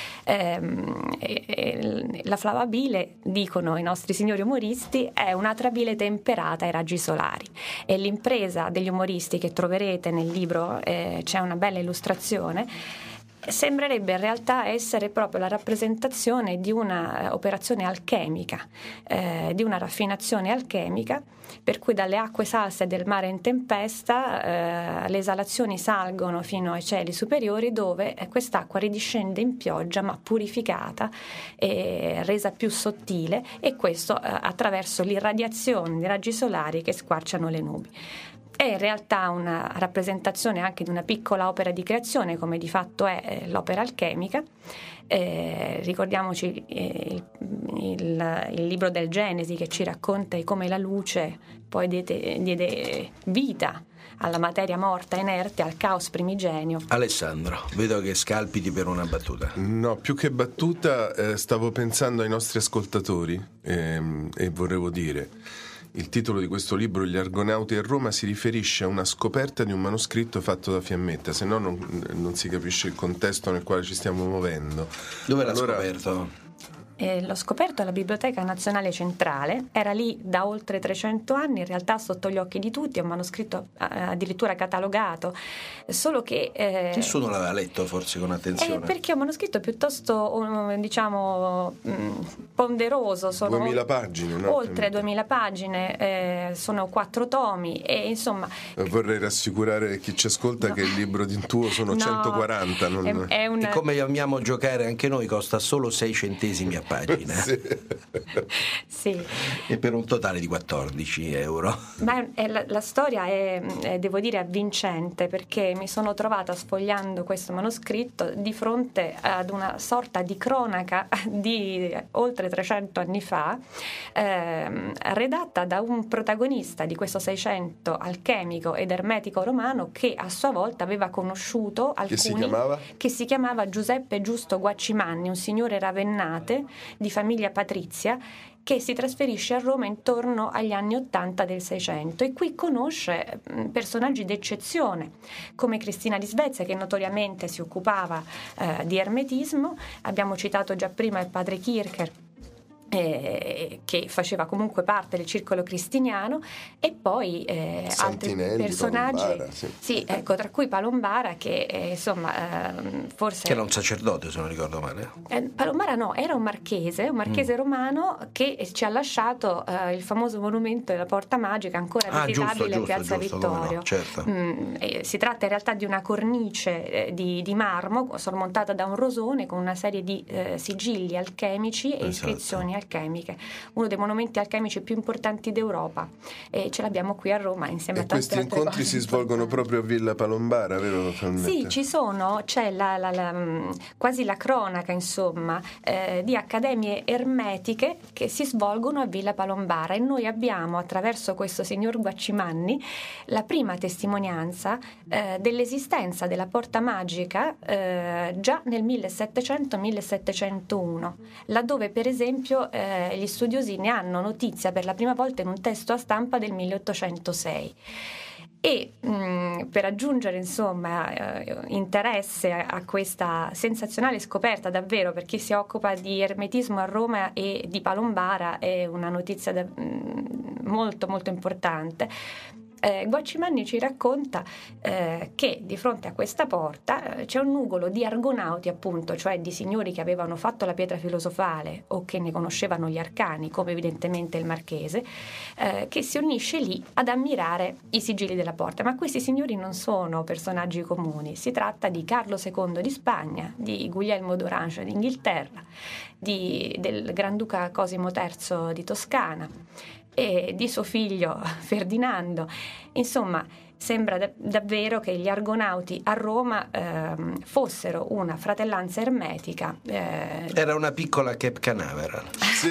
La flava bile, dicono i nostri signori umoristi, è un'atrabile temperata ai raggi solari, e l'impresa degli umoristi che troverete nel libro, c'è una bella illustrazione, sembrerebbe in realtà essere proprio la rappresentazione di una operazione alchemica, di una raffinazione alchemica, per cui dalle acque salse del mare in tempesta le esalazioni salgono fino ai cieli superiori, dove quest'acqua ridiscende in pioggia ma purificata e resa più sottile, e questo attraverso l'irradiazione dei raggi solari che squarciano le nubi. È in realtà una rappresentazione anche di una piccola opera di creazione, come di fatto è l'opera alchemica. Ricordiamoci il libro del Genesi, che ci racconta come la luce poi diede vita alla materia morta inerte, al caos primigenio.
Alessandro, vedo che scalpiti per una battuta.
No, più che battuta, stavo pensando ai nostri ascoltatori e volevo dire: il titolo di questo libro, Gli Argonauti a Roma, si riferisce a una scoperta di un manoscritto fatto da Fiammetta, se no non si capisce il contesto nel quale ci stiamo muovendo.
Dove l'ha scoperto?
L'ho scoperto alla Biblioteca Nazionale Centrale, era lì da oltre 300 anni, in realtà sotto gli occhi di tutti, è un manoscritto addirittura catalogato, solo che
nessuno l'aveva letto forse con attenzione,
perché è un manoscritto piuttosto ponderoso, sono
2000 pagine, no?
Oltre 2000 pagine, sono 4 tomi, e insomma
vorrei rassicurare chi ci ascolta che il libro di tuo sono 140.
E come amiamo giocare anche noi, costa solo 6 centesimi a pagina.
Sì.
E per un totale di 14 euro.
Ma la storia è, devo dire, avvincente, perché mi sono trovata, sfogliando questo manoscritto, di fronte ad una sorta di cronaca di oltre 300 anni fa, redatta da un protagonista di questo Seicento alchemico ed ermetico romano, che a sua volta aveva conosciuto alcuni, che si chiamava Giuseppe Giusto Guaccimanni, un signore ravennate di famiglia patrizia, che si trasferisce a Roma intorno agli anni 80 del Seicento, e qui conosce personaggi d'eccezione come Cristina di Svezia, che notoriamente si occupava di ermetismo. Abbiamo citato già prima il padre Kircher, che faceva comunque parte del circolo cristiano, e poi altri personaggi,
Palombara,
sì, ecco, tra cui Palombara, che forse
che era un sacerdote, se non ricordo male.
Palombara no, era un marchese romano che ci ha lasciato il famoso monumento della Porta Magica, ancora visitabile in Piazza Vittorio.
No, certo.
Si tratta in realtà di una cornice di marmo sormontata da un rosone con una serie di sigilli alchemici e iscrizioni alchemiche, uno dei monumenti alchemici più importanti d'Europa, e ce l'abbiamo qui a Roma insieme a tante altre cose.
Questi incontri si svolgono proprio a Villa Palombara, vero?
Sì, c'è quasi la cronaca, insomma, di accademie ermetiche che si svolgono a Villa Palombara, e noi abbiamo, attraverso questo signor Guaccimanni, la prima testimonianza dell'esistenza della Porta Magica già nel 1700-1701, laddove per esempio gli studiosi ne hanno notizia per la prima volta in un testo a stampa del 1806. E per aggiungere insomma interesse a questa sensazionale scoperta, davvero, per chi si occupa di ermetismo a Roma e di Palombara è una notizia molto molto importante. Guaccimanni ci racconta che di fronte a questa porta c'è un nugolo di argonauti, appunto, cioè di signori che avevano fatto la pietra filosofale o che ne conoscevano gli arcani, come evidentemente il marchese, che si unisce lì ad ammirare i sigilli della porta. Ma questi signori non sono personaggi comuni, si tratta di Carlo II di Spagna, di Guglielmo d'Orange d'Inghilterra, del Granduca Cosimo III di Toscana e di suo figlio Ferdinando. Insomma, sembra davvero che gli argonauti a Roma fossero una fratellanza ermetica.
Era una piccola Cape Canaveral.
Sì.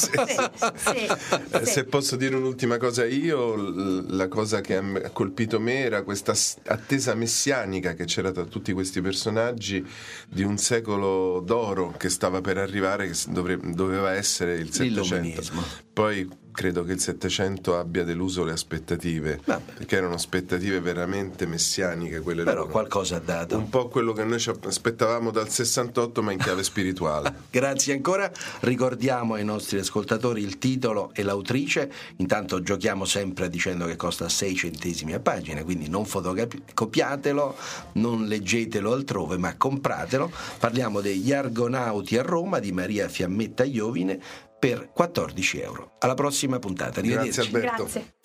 Se posso dire un'ultima cosa io, la cosa che ha colpito me era questa attesa messianica che c'era tra tutti questi personaggi di un secolo d'oro che stava per arrivare, che doveva essere il Settecento. Poi credo che il Settecento abbia deluso le aspettative, perché erano aspettative veramente messianiche quelle.
Però qualcosa ha dato.
Un po' quello che noi ci aspettavamo dal 68, ma in chiave spirituale.
Grazie ancora. Ricordiamo ai nostri ascoltatori il titolo e l'autrice. Intanto giochiamo sempre dicendo che costa 6 centesimi a pagina, quindi non fotocopiatelo, non leggetelo altrove, ma compratelo. Parliamo degli Argonauti a Roma di Maria Fiammetta Iovine per 14 euro. Alla prossima puntata.
Grazie Alberto.
Grazie.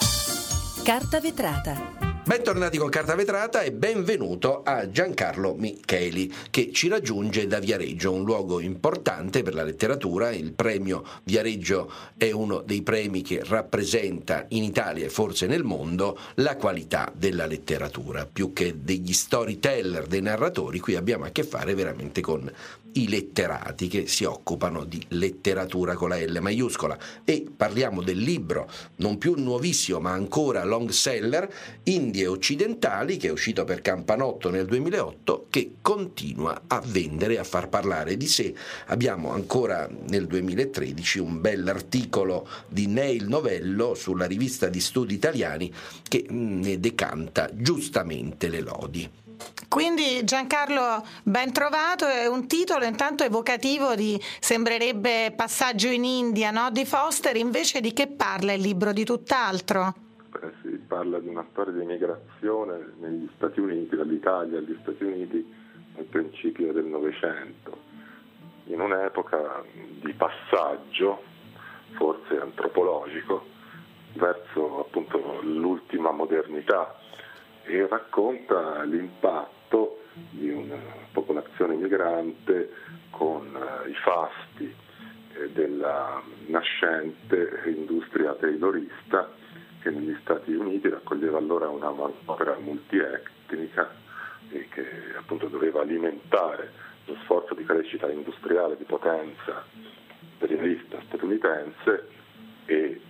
Carta vetrata.
Bentornati con Carta Vetrata e benvenuto a Giancarlo Micheli, che ci raggiunge da Viareggio, un luogo importante per la letteratura. Il premio Viareggio è uno dei premi che rappresenta in Italia e forse nel mondo la qualità della letteratura. Più che degli storyteller, dei narratori, qui abbiamo a che fare veramente con i letterati che si occupano di letteratura con la L maiuscola, e parliamo del libro non più nuovissimo ma ancora long seller, Indie Occidentali, che è uscito per Campanotto nel 2008, che continua a vendere e a far parlare di sé. Abbiamo ancora nel 2013 un bell'articolo di Neil Novello sulla rivista di studi italiani che ne decanta giustamente le lodi.
Quindi Giancarlo, ben trovato, è un titolo intanto evocativo sembrerebbe Passaggio in India, no? Di Foster. Invece di che parla il libro? Di tutt'altro?
Si parla di una storia di migrazione negli Stati Uniti, dall'Italia agli Stati Uniti al principio del Novecento, in un'epoca di passaggio, forse antropologico, verso appunto l'ultima modernità, e racconta l'impatto di una popolazione migrante con i fasti della nascente industria taylorista, che negli Stati Uniti raccoglieva allora una manodopera multietnica e che appunto doveva alimentare lo sforzo di crescita industriale, di potenza imperialista statunitense, e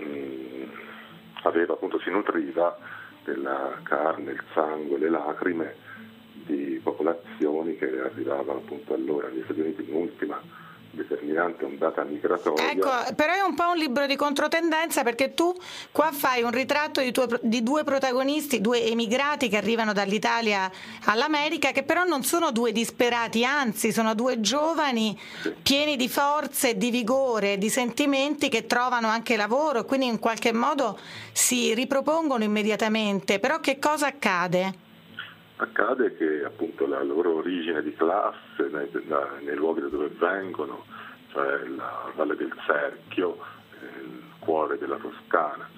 si nutriva della carne, il sangue, le lacrime di popolazioni che arrivavano appunto allora negli Stati Uniti in ultima determinante ondata migratoria.
Ecco, però è un po' un libro di controtendenza, perché tu qua fai un ritratto di due protagonisti, due emigrati che arrivano dall'Italia all'America, che però non sono due disperati, anzi sono due giovani pieni di forze, di vigore, di sentimenti, che trovano anche lavoro e quindi in qualche modo si ripropongono immediatamente. Però che cosa accade?
Accade che appunto la loro origine di classe nei luoghi da dove vengono, cioè la Valle del Serchio, il cuore della Toscana,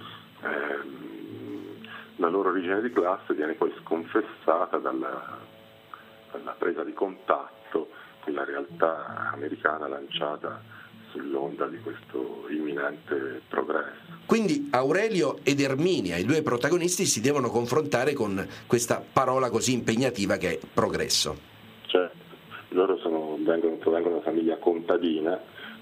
la loro origine di classe viene poi sconfessata dalla presa di contatto con la realtà americana lanciata sull'onda di questo imminente progresso.
Quindi Aurelio ed Erminia, i due protagonisti, si devono confrontare con questa parola così impegnativa che è progresso.
Certo, loro vengono da una famiglia contadina,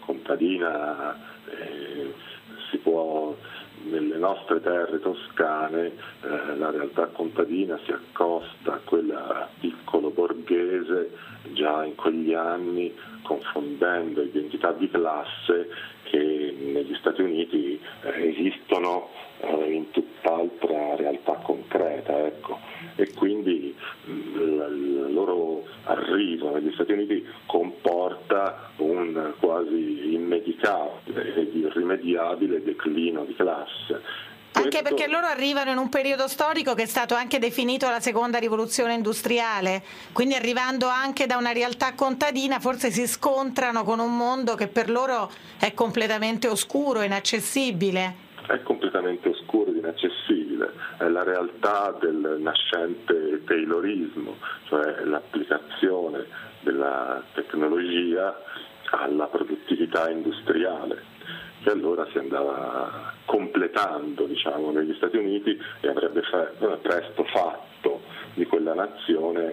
si può, nelle nostre terre toscane, la realtà contadina si accosta a quella piccolo borghese già in quegli anni, confondendo identità di classe che negli Stati Uniti esistono in tutt'altra realtà concreta, ecco. E quindi il loro arrivo negli Stati Uniti comporta un quasi immedicabile ed irrimediabile declino di classe.
Anche perché loro arrivano in un periodo storico che è stato anche definito la seconda rivoluzione industriale, quindi arrivando anche da una realtà contadina forse si scontrano con un mondo che per loro è completamente oscuro, inaccessibile.
È completamente oscuro ed inaccessibile, è la realtà del nascente taylorismo, cioè l'applicazione della tecnologia alla produttività industriale, che allora si andava completando, diciamo, negli Stati Uniti, e avrebbe presto fatto di quella nazione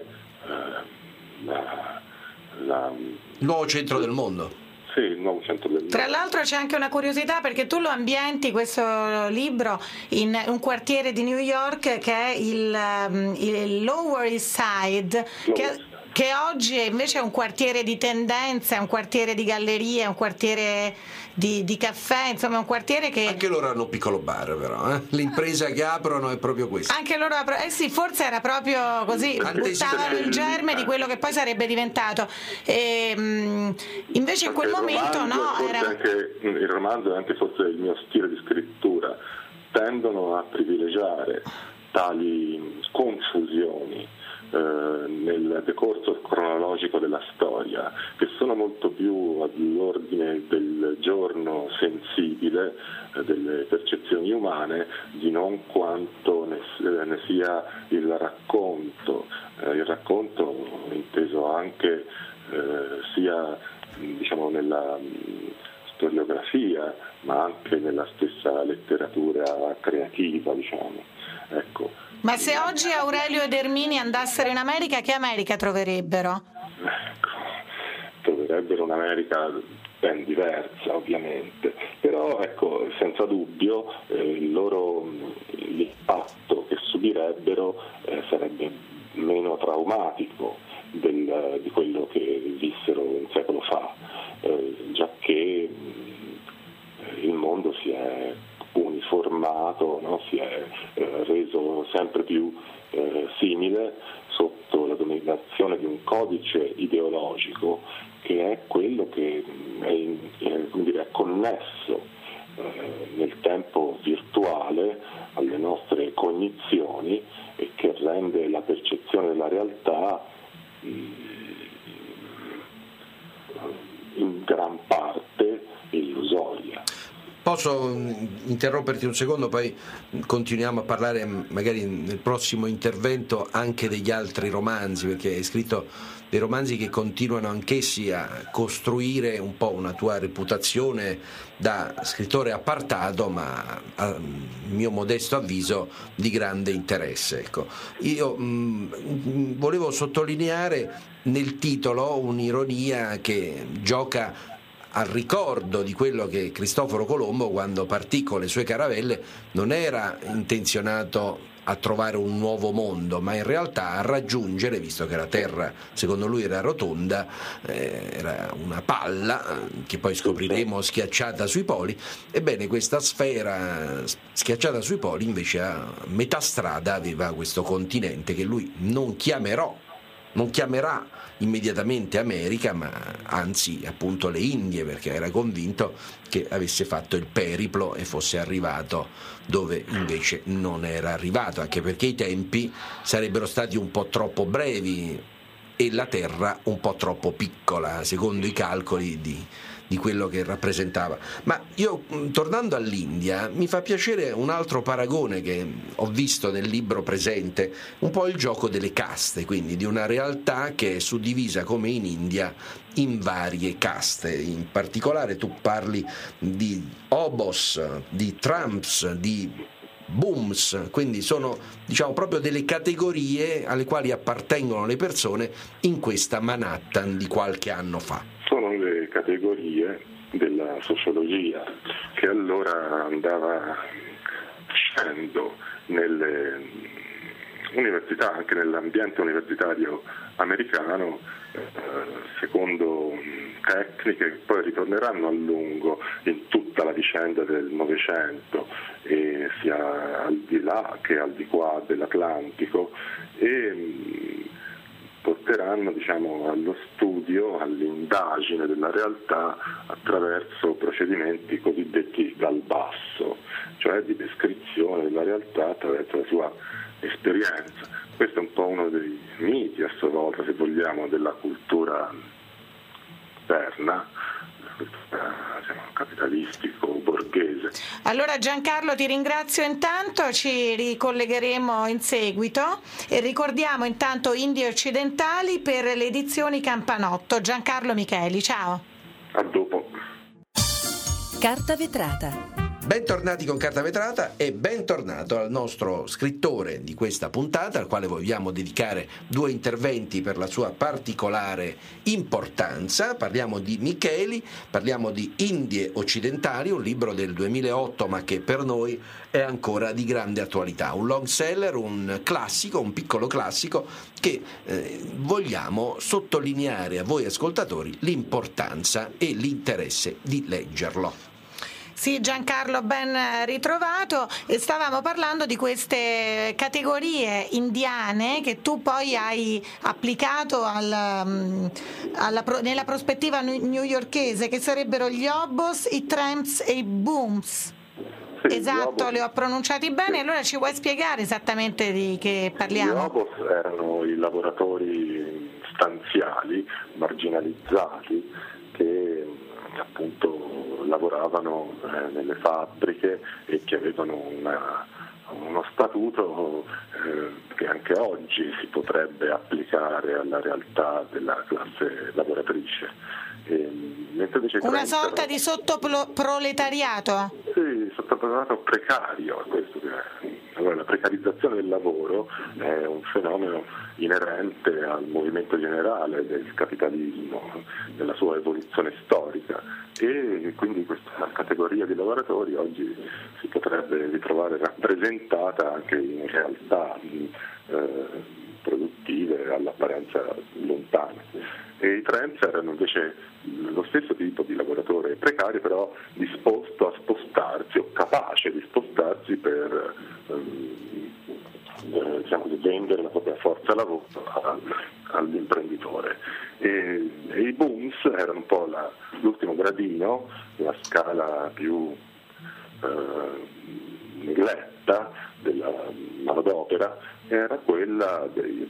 il nuovo centro del mondo.
Sì, il nuovo centro del mondo.
Tra l'altro c'è anche una curiosità, perché tu lo ambienti, questo libro, in un quartiere di New York che è il Lower East Side, che oggi invece è un quartiere di tendenza, è un quartiere di gallerie, è un quartiere di caffè, insomma è un quartiere che...
Anche loro hanno un piccolo bar, però l'impresa che aprono è proprio questa.
Anche loro sì, forse era proprio così, buttavano il germe di quello che poi sarebbe diventato. Invece in quel momento
il romanzo e anche forse il mio stile di scrittura tendono a privilegiare tali confusioni nel decorso cronologico della storia, che sono molto più all'ordine del giorno sensibile delle percezioni umane, di non quanto ne sia il racconto inteso anche sia, diciamo, nella storiografia, ma anche nella stessa letteratura creativa, diciamo. Ecco.
Ma se oggi Aurelio ed Erminia andassero in America, che America troverebbero?
Ecco, troverebbero un'America ben diversa, ovviamente, però ecco, senza dubbio l'impatto che subirebbero sarebbe meno traumatico di quello che vissero un secolo fa, giacché il mondo si è uniformato, no? Si è reso sempre più simile sotto la dominazione di un codice ideologico che è quello che è connesso nel tempo virtuale alle nostre cognizioni e che rende la percezione della realtà in gran parte illusoria.
Posso interromperti un secondo, poi continuiamo a parlare magari nel prossimo intervento anche degli altri romanzi, perché hai scritto dei romanzi che continuano anch'essi a costruire un po' una tua reputazione da scrittore appartato, ma a mio modesto avviso di grande interesse. Ecco. Io volevo sottolineare nel titolo un'ironia che gioca al ricordo di quello che Cristoforo Colombo, quando partì con le sue caravelle, non era intenzionato a trovare un nuovo mondo, ma in realtà a raggiungere, visto che la Terra secondo lui era rotonda, era una palla che poi scopriremo schiacciata sui poli. Ebbene, questa sfera schiacciata sui poli invece a metà strada aveva questo continente che lui non chiamerà immediatamente America, ma anzi appunto le Indie, perché era convinto che avesse fatto il periplo e fosse arrivato dove invece non era arrivato, anche perché i tempi sarebbero stati un po' troppo brevi e la Terra un po' troppo piccola secondo i calcoli di quello che rappresentava. Ma io, tornando all'India, mi fa piacere un altro paragone che ho visto nel libro presente, un po' il gioco delle caste, quindi di una realtà che è suddivisa come in India in varie caste. In particolare tu parli di obos, di tramps, di booms, quindi sono proprio delle categorie alle quali appartengono le persone in questa Manhattan di qualche anno fa.
Sono le categorie della sociologia che allora andava scendendo nelle università, anche nell'ambiente universitario americano, secondo tecniche che poi ritorneranno a lungo in tutta la vicenda del Novecento, sia al di là che al di qua dell'Atlantico, e porteranno allo studio, all'indagine della realtà attraverso procedimenti cosiddetti dal basso, cioè di descrizione della realtà attraverso la sua esperienza. Questo è un po' uno dei miti a sua volta, se vogliamo, della cultura moderna, capitalistico, borghese.
Allora Giancarlo, ti ringrazio intanto, ci ricollegheremo in seguito e ricordiamo intanto Indie Occidentali per le edizioni Campanotto. Giancarlo Micheli, ciao.
A dopo.
Carta vetrata.
Bentornati con Carta Vetrata e bentornato al nostro scrittore di questa puntata, al quale vogliamo dedicare 2 interventi per la sua particolare importanza. Parliamo di Micheli, parliamo di Indie Occidentali, un libro del 2008 ma che per noi è ancora di grande attualità, un long seller, un classico, un piccolo classico che vogliamo sottolineare a voi ascoltatori l'importanza e l'interesse di leggerlo.
Sì, Giancarlo, ben ritrovato. Stavamo parlando di queste categorie indiane che tu poi hai applicato nella prospettiva newyorkese, che sarebbero gli obos, i tramps e i booms. Sì, esatto, li ho pronunciati bene. Allora ci vuoi spiegare esattamente di che parliamo?
Gli obos erano i lavoratori stanziali, marginalizzati, che appunto lavoravano nelle fabbriche e che avevano uno statuto che anche oggi si potrebbe applicare alla realtà della classe lavoratrice.
Una sorta di sottoproletariato?
Sì, sottoproletariato precario, questo che è. Allora, la precarizzazione del lavoro è un fenomeno inerente al movimento generale del capitalismo, nella sua evoluzione storica, e quindi questa categoria di lavoratori oggi si potrebbe ritrovare rappresentata anche in realtà produttive all'apparenza lontane. E i trends erano invece lo stesso tipo di lavoratore precario, però disposto a spostarsi o capace di spostarsi per vendere la propria forza lavoro all'imprenditore. E i booms erano un po' l'ultimo gradino, la scala più negletta della manodopera, era quella dei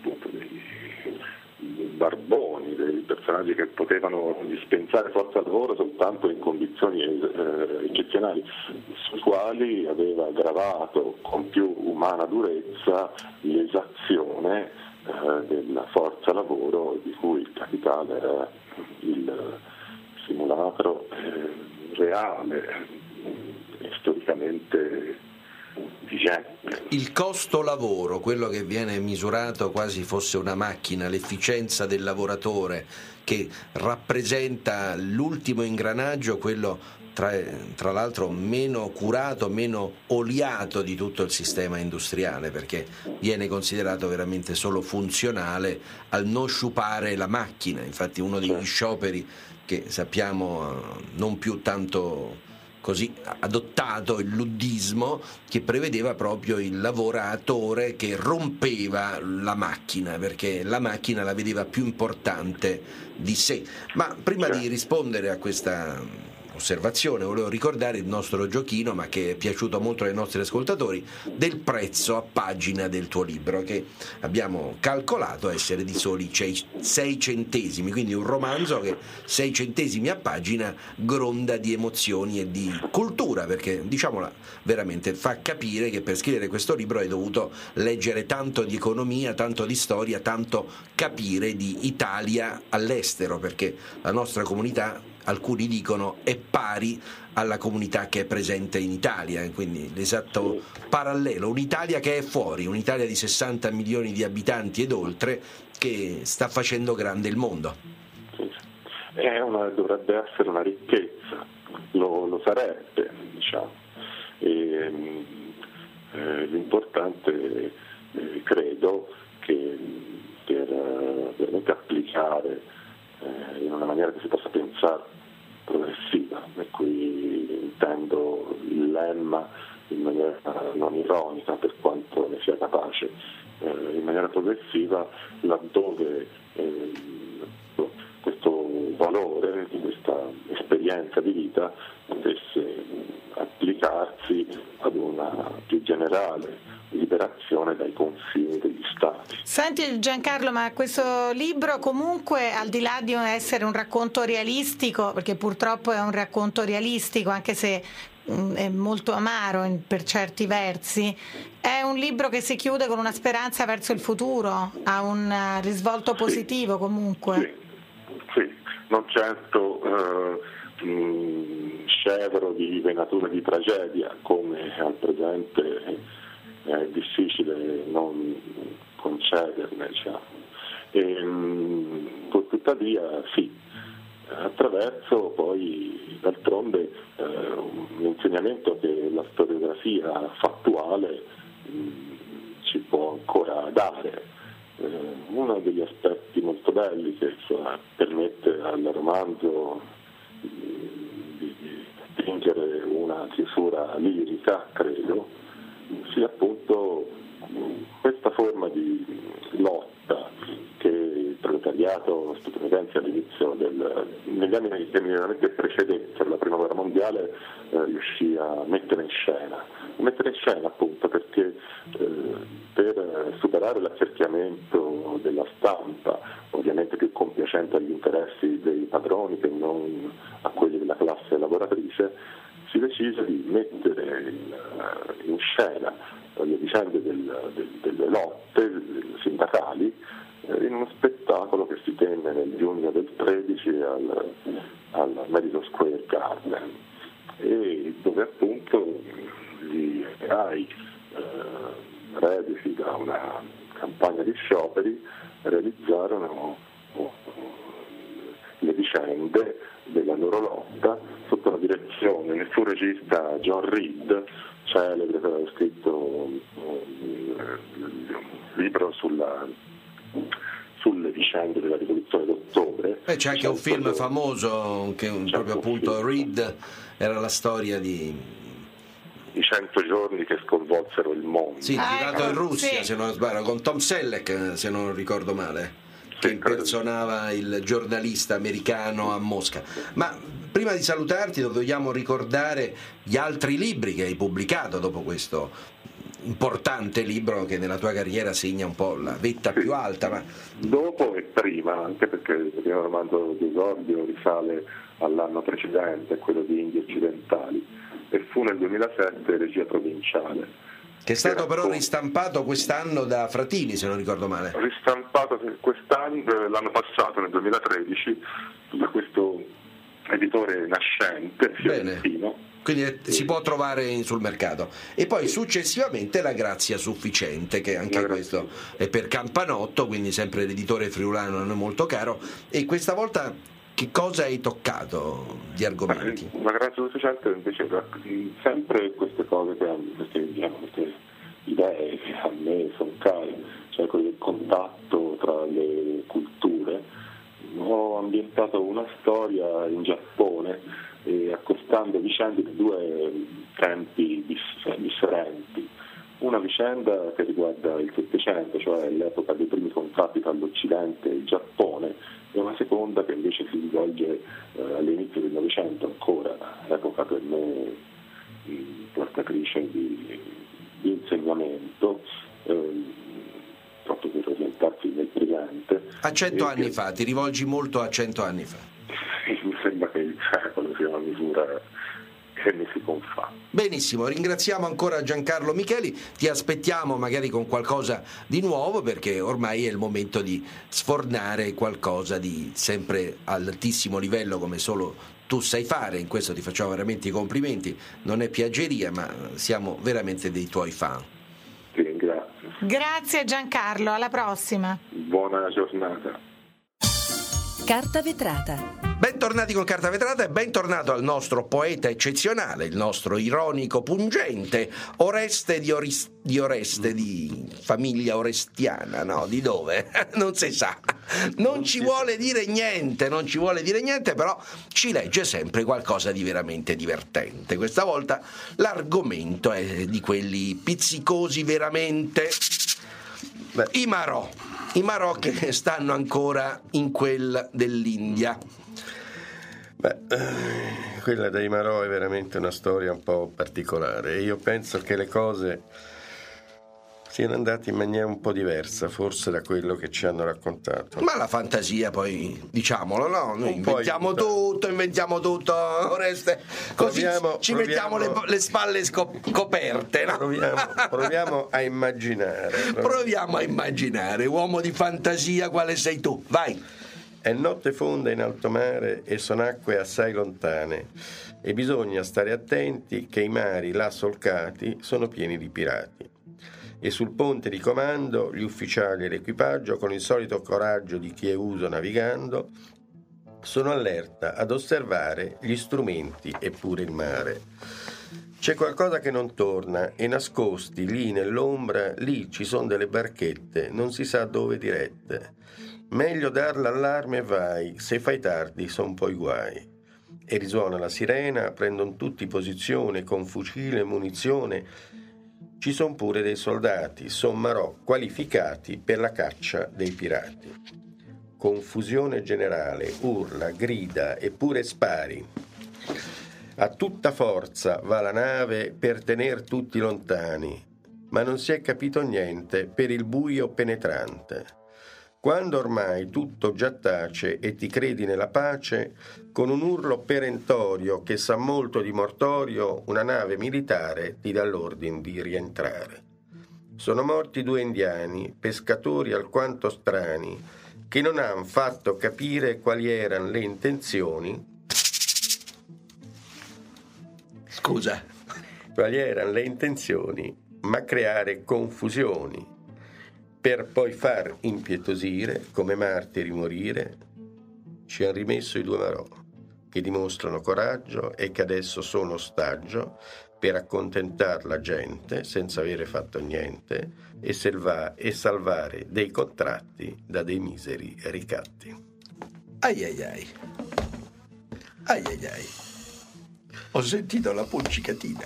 barboni, dei personaggi che potevano dispensare forza lavoro soltanto in condizioni eccezionali, sui quali aveva gravato con più umana durezza l'esazione della forza lavoro di cui il capitale è il simulacro reale e storicamente vigente.
Il costo lavoro, quello che viene misurato quasi fosse una macchina, l'efficienza del lavoratore che rappresenta l'ultimo ingranaggio, quello tra l'altro meno curato, meno oliato di tutto il sistema industriale, perché viene considerato veramente solo funzionale al non sciupare la macchina. Infatti uno degli scioperi che sappiamo non più tanto così adottato, il luddismo, che prevedeva proprio il lavoratore che rompeva la macchina, perché la macchina la vedeva più importante di sé. Ma prima di rispondere a questa osservazione volevo ricordare il nostro giochino, ma che è piaciuto molto ai nostri ascoltatori, del prezzo a pagina del tuo libro, che abbiamo calcolato essere di soli 6 centesimi, quindi un romanzo che 6 centesimi a pagina gronda di emozioni e di cultura, perché diciamola veramente fa capire che per scrivere questo libro hai dovuto leggere tanto di economia, tanto di storia, tanto capire di Italia all'estero, perché la nostra comunità, alcuni dicono, è pari alla comunità che è presente in Italia, quindi l'esatto parallelo, un'Italia che è fuori, un'Italia di 60 milioni di abitanti ed oltre, che sta facendo grande il mondo.
Dovrebbe essere una ricchezza, lo sarebbe, diciamo. L'importante credo che per veramente applicare in una maniera che si possa pensare progressiva, per cui intendo il lemma in maniera non ironica, per quanto ne sia capace, in maniera progressiva, laddove questo valore di questa esperienza di vita potesse applicarsi ad una più generale liberazione dai confini degli stati.
Senti Giancarlo, ma questo libro comunque, al di là di essere un racconto realistico, perché purtroppo è un racconto realistico anche se è molto amaro per certi versi, è un libro che si chiude con una speranza verso il futuro, ha un risvolto positivo comunque.
Sì, non certo scevro di venature di tragedia, come al presente è difficile non concederne, diciamo. Tuttavia sì, attraverso poi d'altronde un insegnamento che la storiografia fattuale ci può ancora dare. Uno degli aspetti molto belli che permette al romanzo di attingere una chiusura lirica, credo, sia appunto questa forma di lotta che il proletariato statunitense all'inizio negli anni immediatamente precedenti la prima guerra mondiale riuscì a mettere in scena appunto perché per superare l'accerchiamento della stampa, ovviamente più compiacente agli interessi dei padroni che non a quelli della classe lavoratrice, si decise di mettere in scena le vicende delle lotte sindacali in uno spettacolo che si tenne nel giugno del 13 al Madison Square Garden, e dove appunto gli operai reduci da una campagna di scioperi realizzarono le vicende della loro lotta sotto la direzione del fu regista John Reed, celebre, che aveva scritto un libro sulle vicende della rivoluzione d'ottobre.
C'è anche un film famoso che proprio appunto Reed era la storia di
i 100 giorni che sconvolsero il mondo.
Sì, girato in Russia, se non sbaglio, con Tom Selleck, se non ricordo male, che impersonava il giornalista americano a Mosca. Ma prima di salutarti dobbiamo ricordare gli altri libri che hai pubblicato dopo questo importante libro che nella tua carriera segna un po' la vetta più alta. Ma
dopo e prima, anche perché il primo romanzo di esordio risale all'anno precedente, quello di Indie Occidentali, e fu nel 2007 Regia Provinciale,
che è stato però ristampato quest'anno da Fratini, se non ricordo male.
Ristampato quest'anno, l'anno passato, nel 2013, da questo editore nascente fiorentino.
Quindi si può trovare sul mercato. E poi successivamente La Grazia Sufficiente, che anche questo è per Campanotto, quindi sempre l'editore friulano, non è molto caro, e questa volta che cosa hai toccato di argomenti?
La grazia stupefacente invece sempre queste cose queste idee che a me sono care, cioè quel contatto tra le culture. Ho ambientato una storia in Giappone, accostando vicende di due tempi differenti. Una vicenda che riguarda il Settecento, cioè l'epoca dei primi contatti tra l'Occidente e il Giappone, e una seconda che invece si rivolge all'inizio del Novecento, ancora epoca per me portatrice di insegnamento, proprio per orientarsi nel presente.
A 100 anni fa, ti rivolgi molto a 100 anni fa.
Mi sembra che il secolo sia una misura che ne si confà.
Benissimo, ringraziamo ancora Giancarlo Micheli, ti aspettiamo magari con qualcosa di nuovo, perché ormai è il momento di sfornare qualcosa di sempre altissimo livello come solo tu sai fare. In questo ti facciamo veramente i complimenti, non è piaggeria, ma siamo veramente dei tuoi fan.
Ti ringrazio.
Grazie Giancarlo, alla prossima.
Buona giornata.
Carta vetrata.
Bentornati con Carta Vetrata e bentornato al nostro poeta eccezionale, il nostro ironico pungente Oreste di Oreste, di famiglia orestiana, no? Di dove? Non si sa. Non ci vuole dire niente, però ci legge sempre qualcosa di veramente divertente. Questa volta l'argomento è di quelli pizzicosi veramente. I Marò che stanno ancora in quel dell'India.
Quella dei Marò è veramente una storia un po' particolare. Io penso che le cose siano andate in maniera un po' diversa, forse, da quello che ci hanno raccontato.
Ma la fantasia, poi, diciamolo, no? Noi inventiamo tutto, Oreste, così mettiamo le spalle coperte, no?
Proviamo a immaginare.
Proviamo a immaginare, uomo di fantasia, quale sei tu? Vai.
È notte fonda in alto mare e sono acque assai lontane e bisogna stare attenti che i mari là solcati sono pieni di pirati. E sul ponte di comando gli ufficiali e l'equipaggio, con il solito coraggio di chi è uso navigando, sono allerta ad osservare gli strumenti e pure il mare. C'è qualcosa che non torna e nascosti lì nell'ombra, lì ci sono delle barchette, non si sa dove dirette. Meglio dar l'allarme e vai, se fai tardi son poi guai. E risuona la sirena, prendono tutti posizione con fucile e munizione. Ci son pure dei soldati, son Marò, qualificati per la caccia dei pirati. Confusione generale, urla, grida e pure spari. A tutta forza va la nave per tener tutti lontani, ma non si è capito niente per il buio penetrante. Quando ormai tutto già tace e ti credi nella pace, con un urlo perentorio che sa molto di mortorio, una nave militare ti dà l'ordine di rientrare. Sono morti 2 indiani, pescatori alquanto strani, che non han fatto capire quali erano le intenzioni.
Scusa.
Quali erano le intenzioni, ma creare confusioni, per poi far impietosire, come martiri morire. Ci han rimesso i 2 Marò, che dimostrano coraggio e che adesso sono ostaggio per accontentar la gente senza avere fatto niente e salvare dei contratti da dei miseri ricatti.
Ai ai ai. Ai ai ai. Ho sentito la pulcicatina.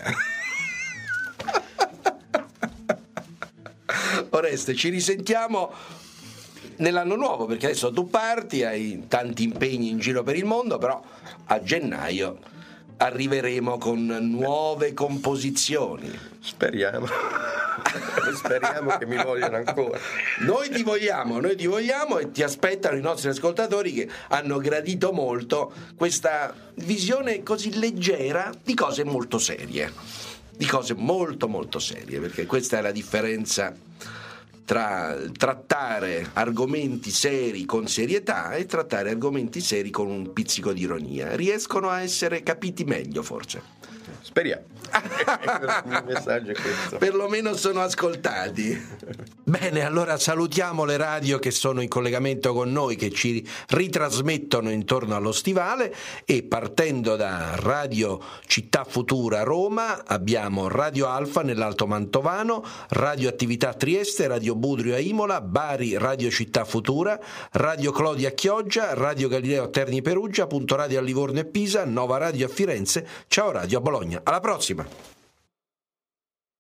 Oreste, ci risentiamo nell'anno nuovo, perché adesso tu parti, hai tanti impegni in giro per il mondo, però a gennaio arriveremo con nuove composizioni.
Speriamo che mi vogliano ancora.
Noi ti vogliamo e ti aspettano i nostri ascoltatori, che hanno gradito molto questa visione così leggera di cose molto serie, di cose molto molto serie, perché questa è la differenza tra trattare argomenti seri con serietà e trattare argomenti seri con un pizzico di ironia. Riescono a essere capiti meglio, forse.
Speriamo. Il messaggio è questo.
Perlomeno sono ascoltati. Bene, allora salutiamo le radio che sono in collegamento con noi, che ci ritrasmettono intorno allo stivale, e partendo da Radio Città Futura Roma abbiamo Radio Alfa nell'Alto Mantovano, Radio Attività Trieste, Radio Budrio a Imola, Bari Radio Città Futura, Radio Clodi a Chioggia, Radio Galileo a Terni Perugia, Punto Radio a Livorno e Pisa, Nova Radio a Firenze, Ciao Radio a Bologna. Alla prossima!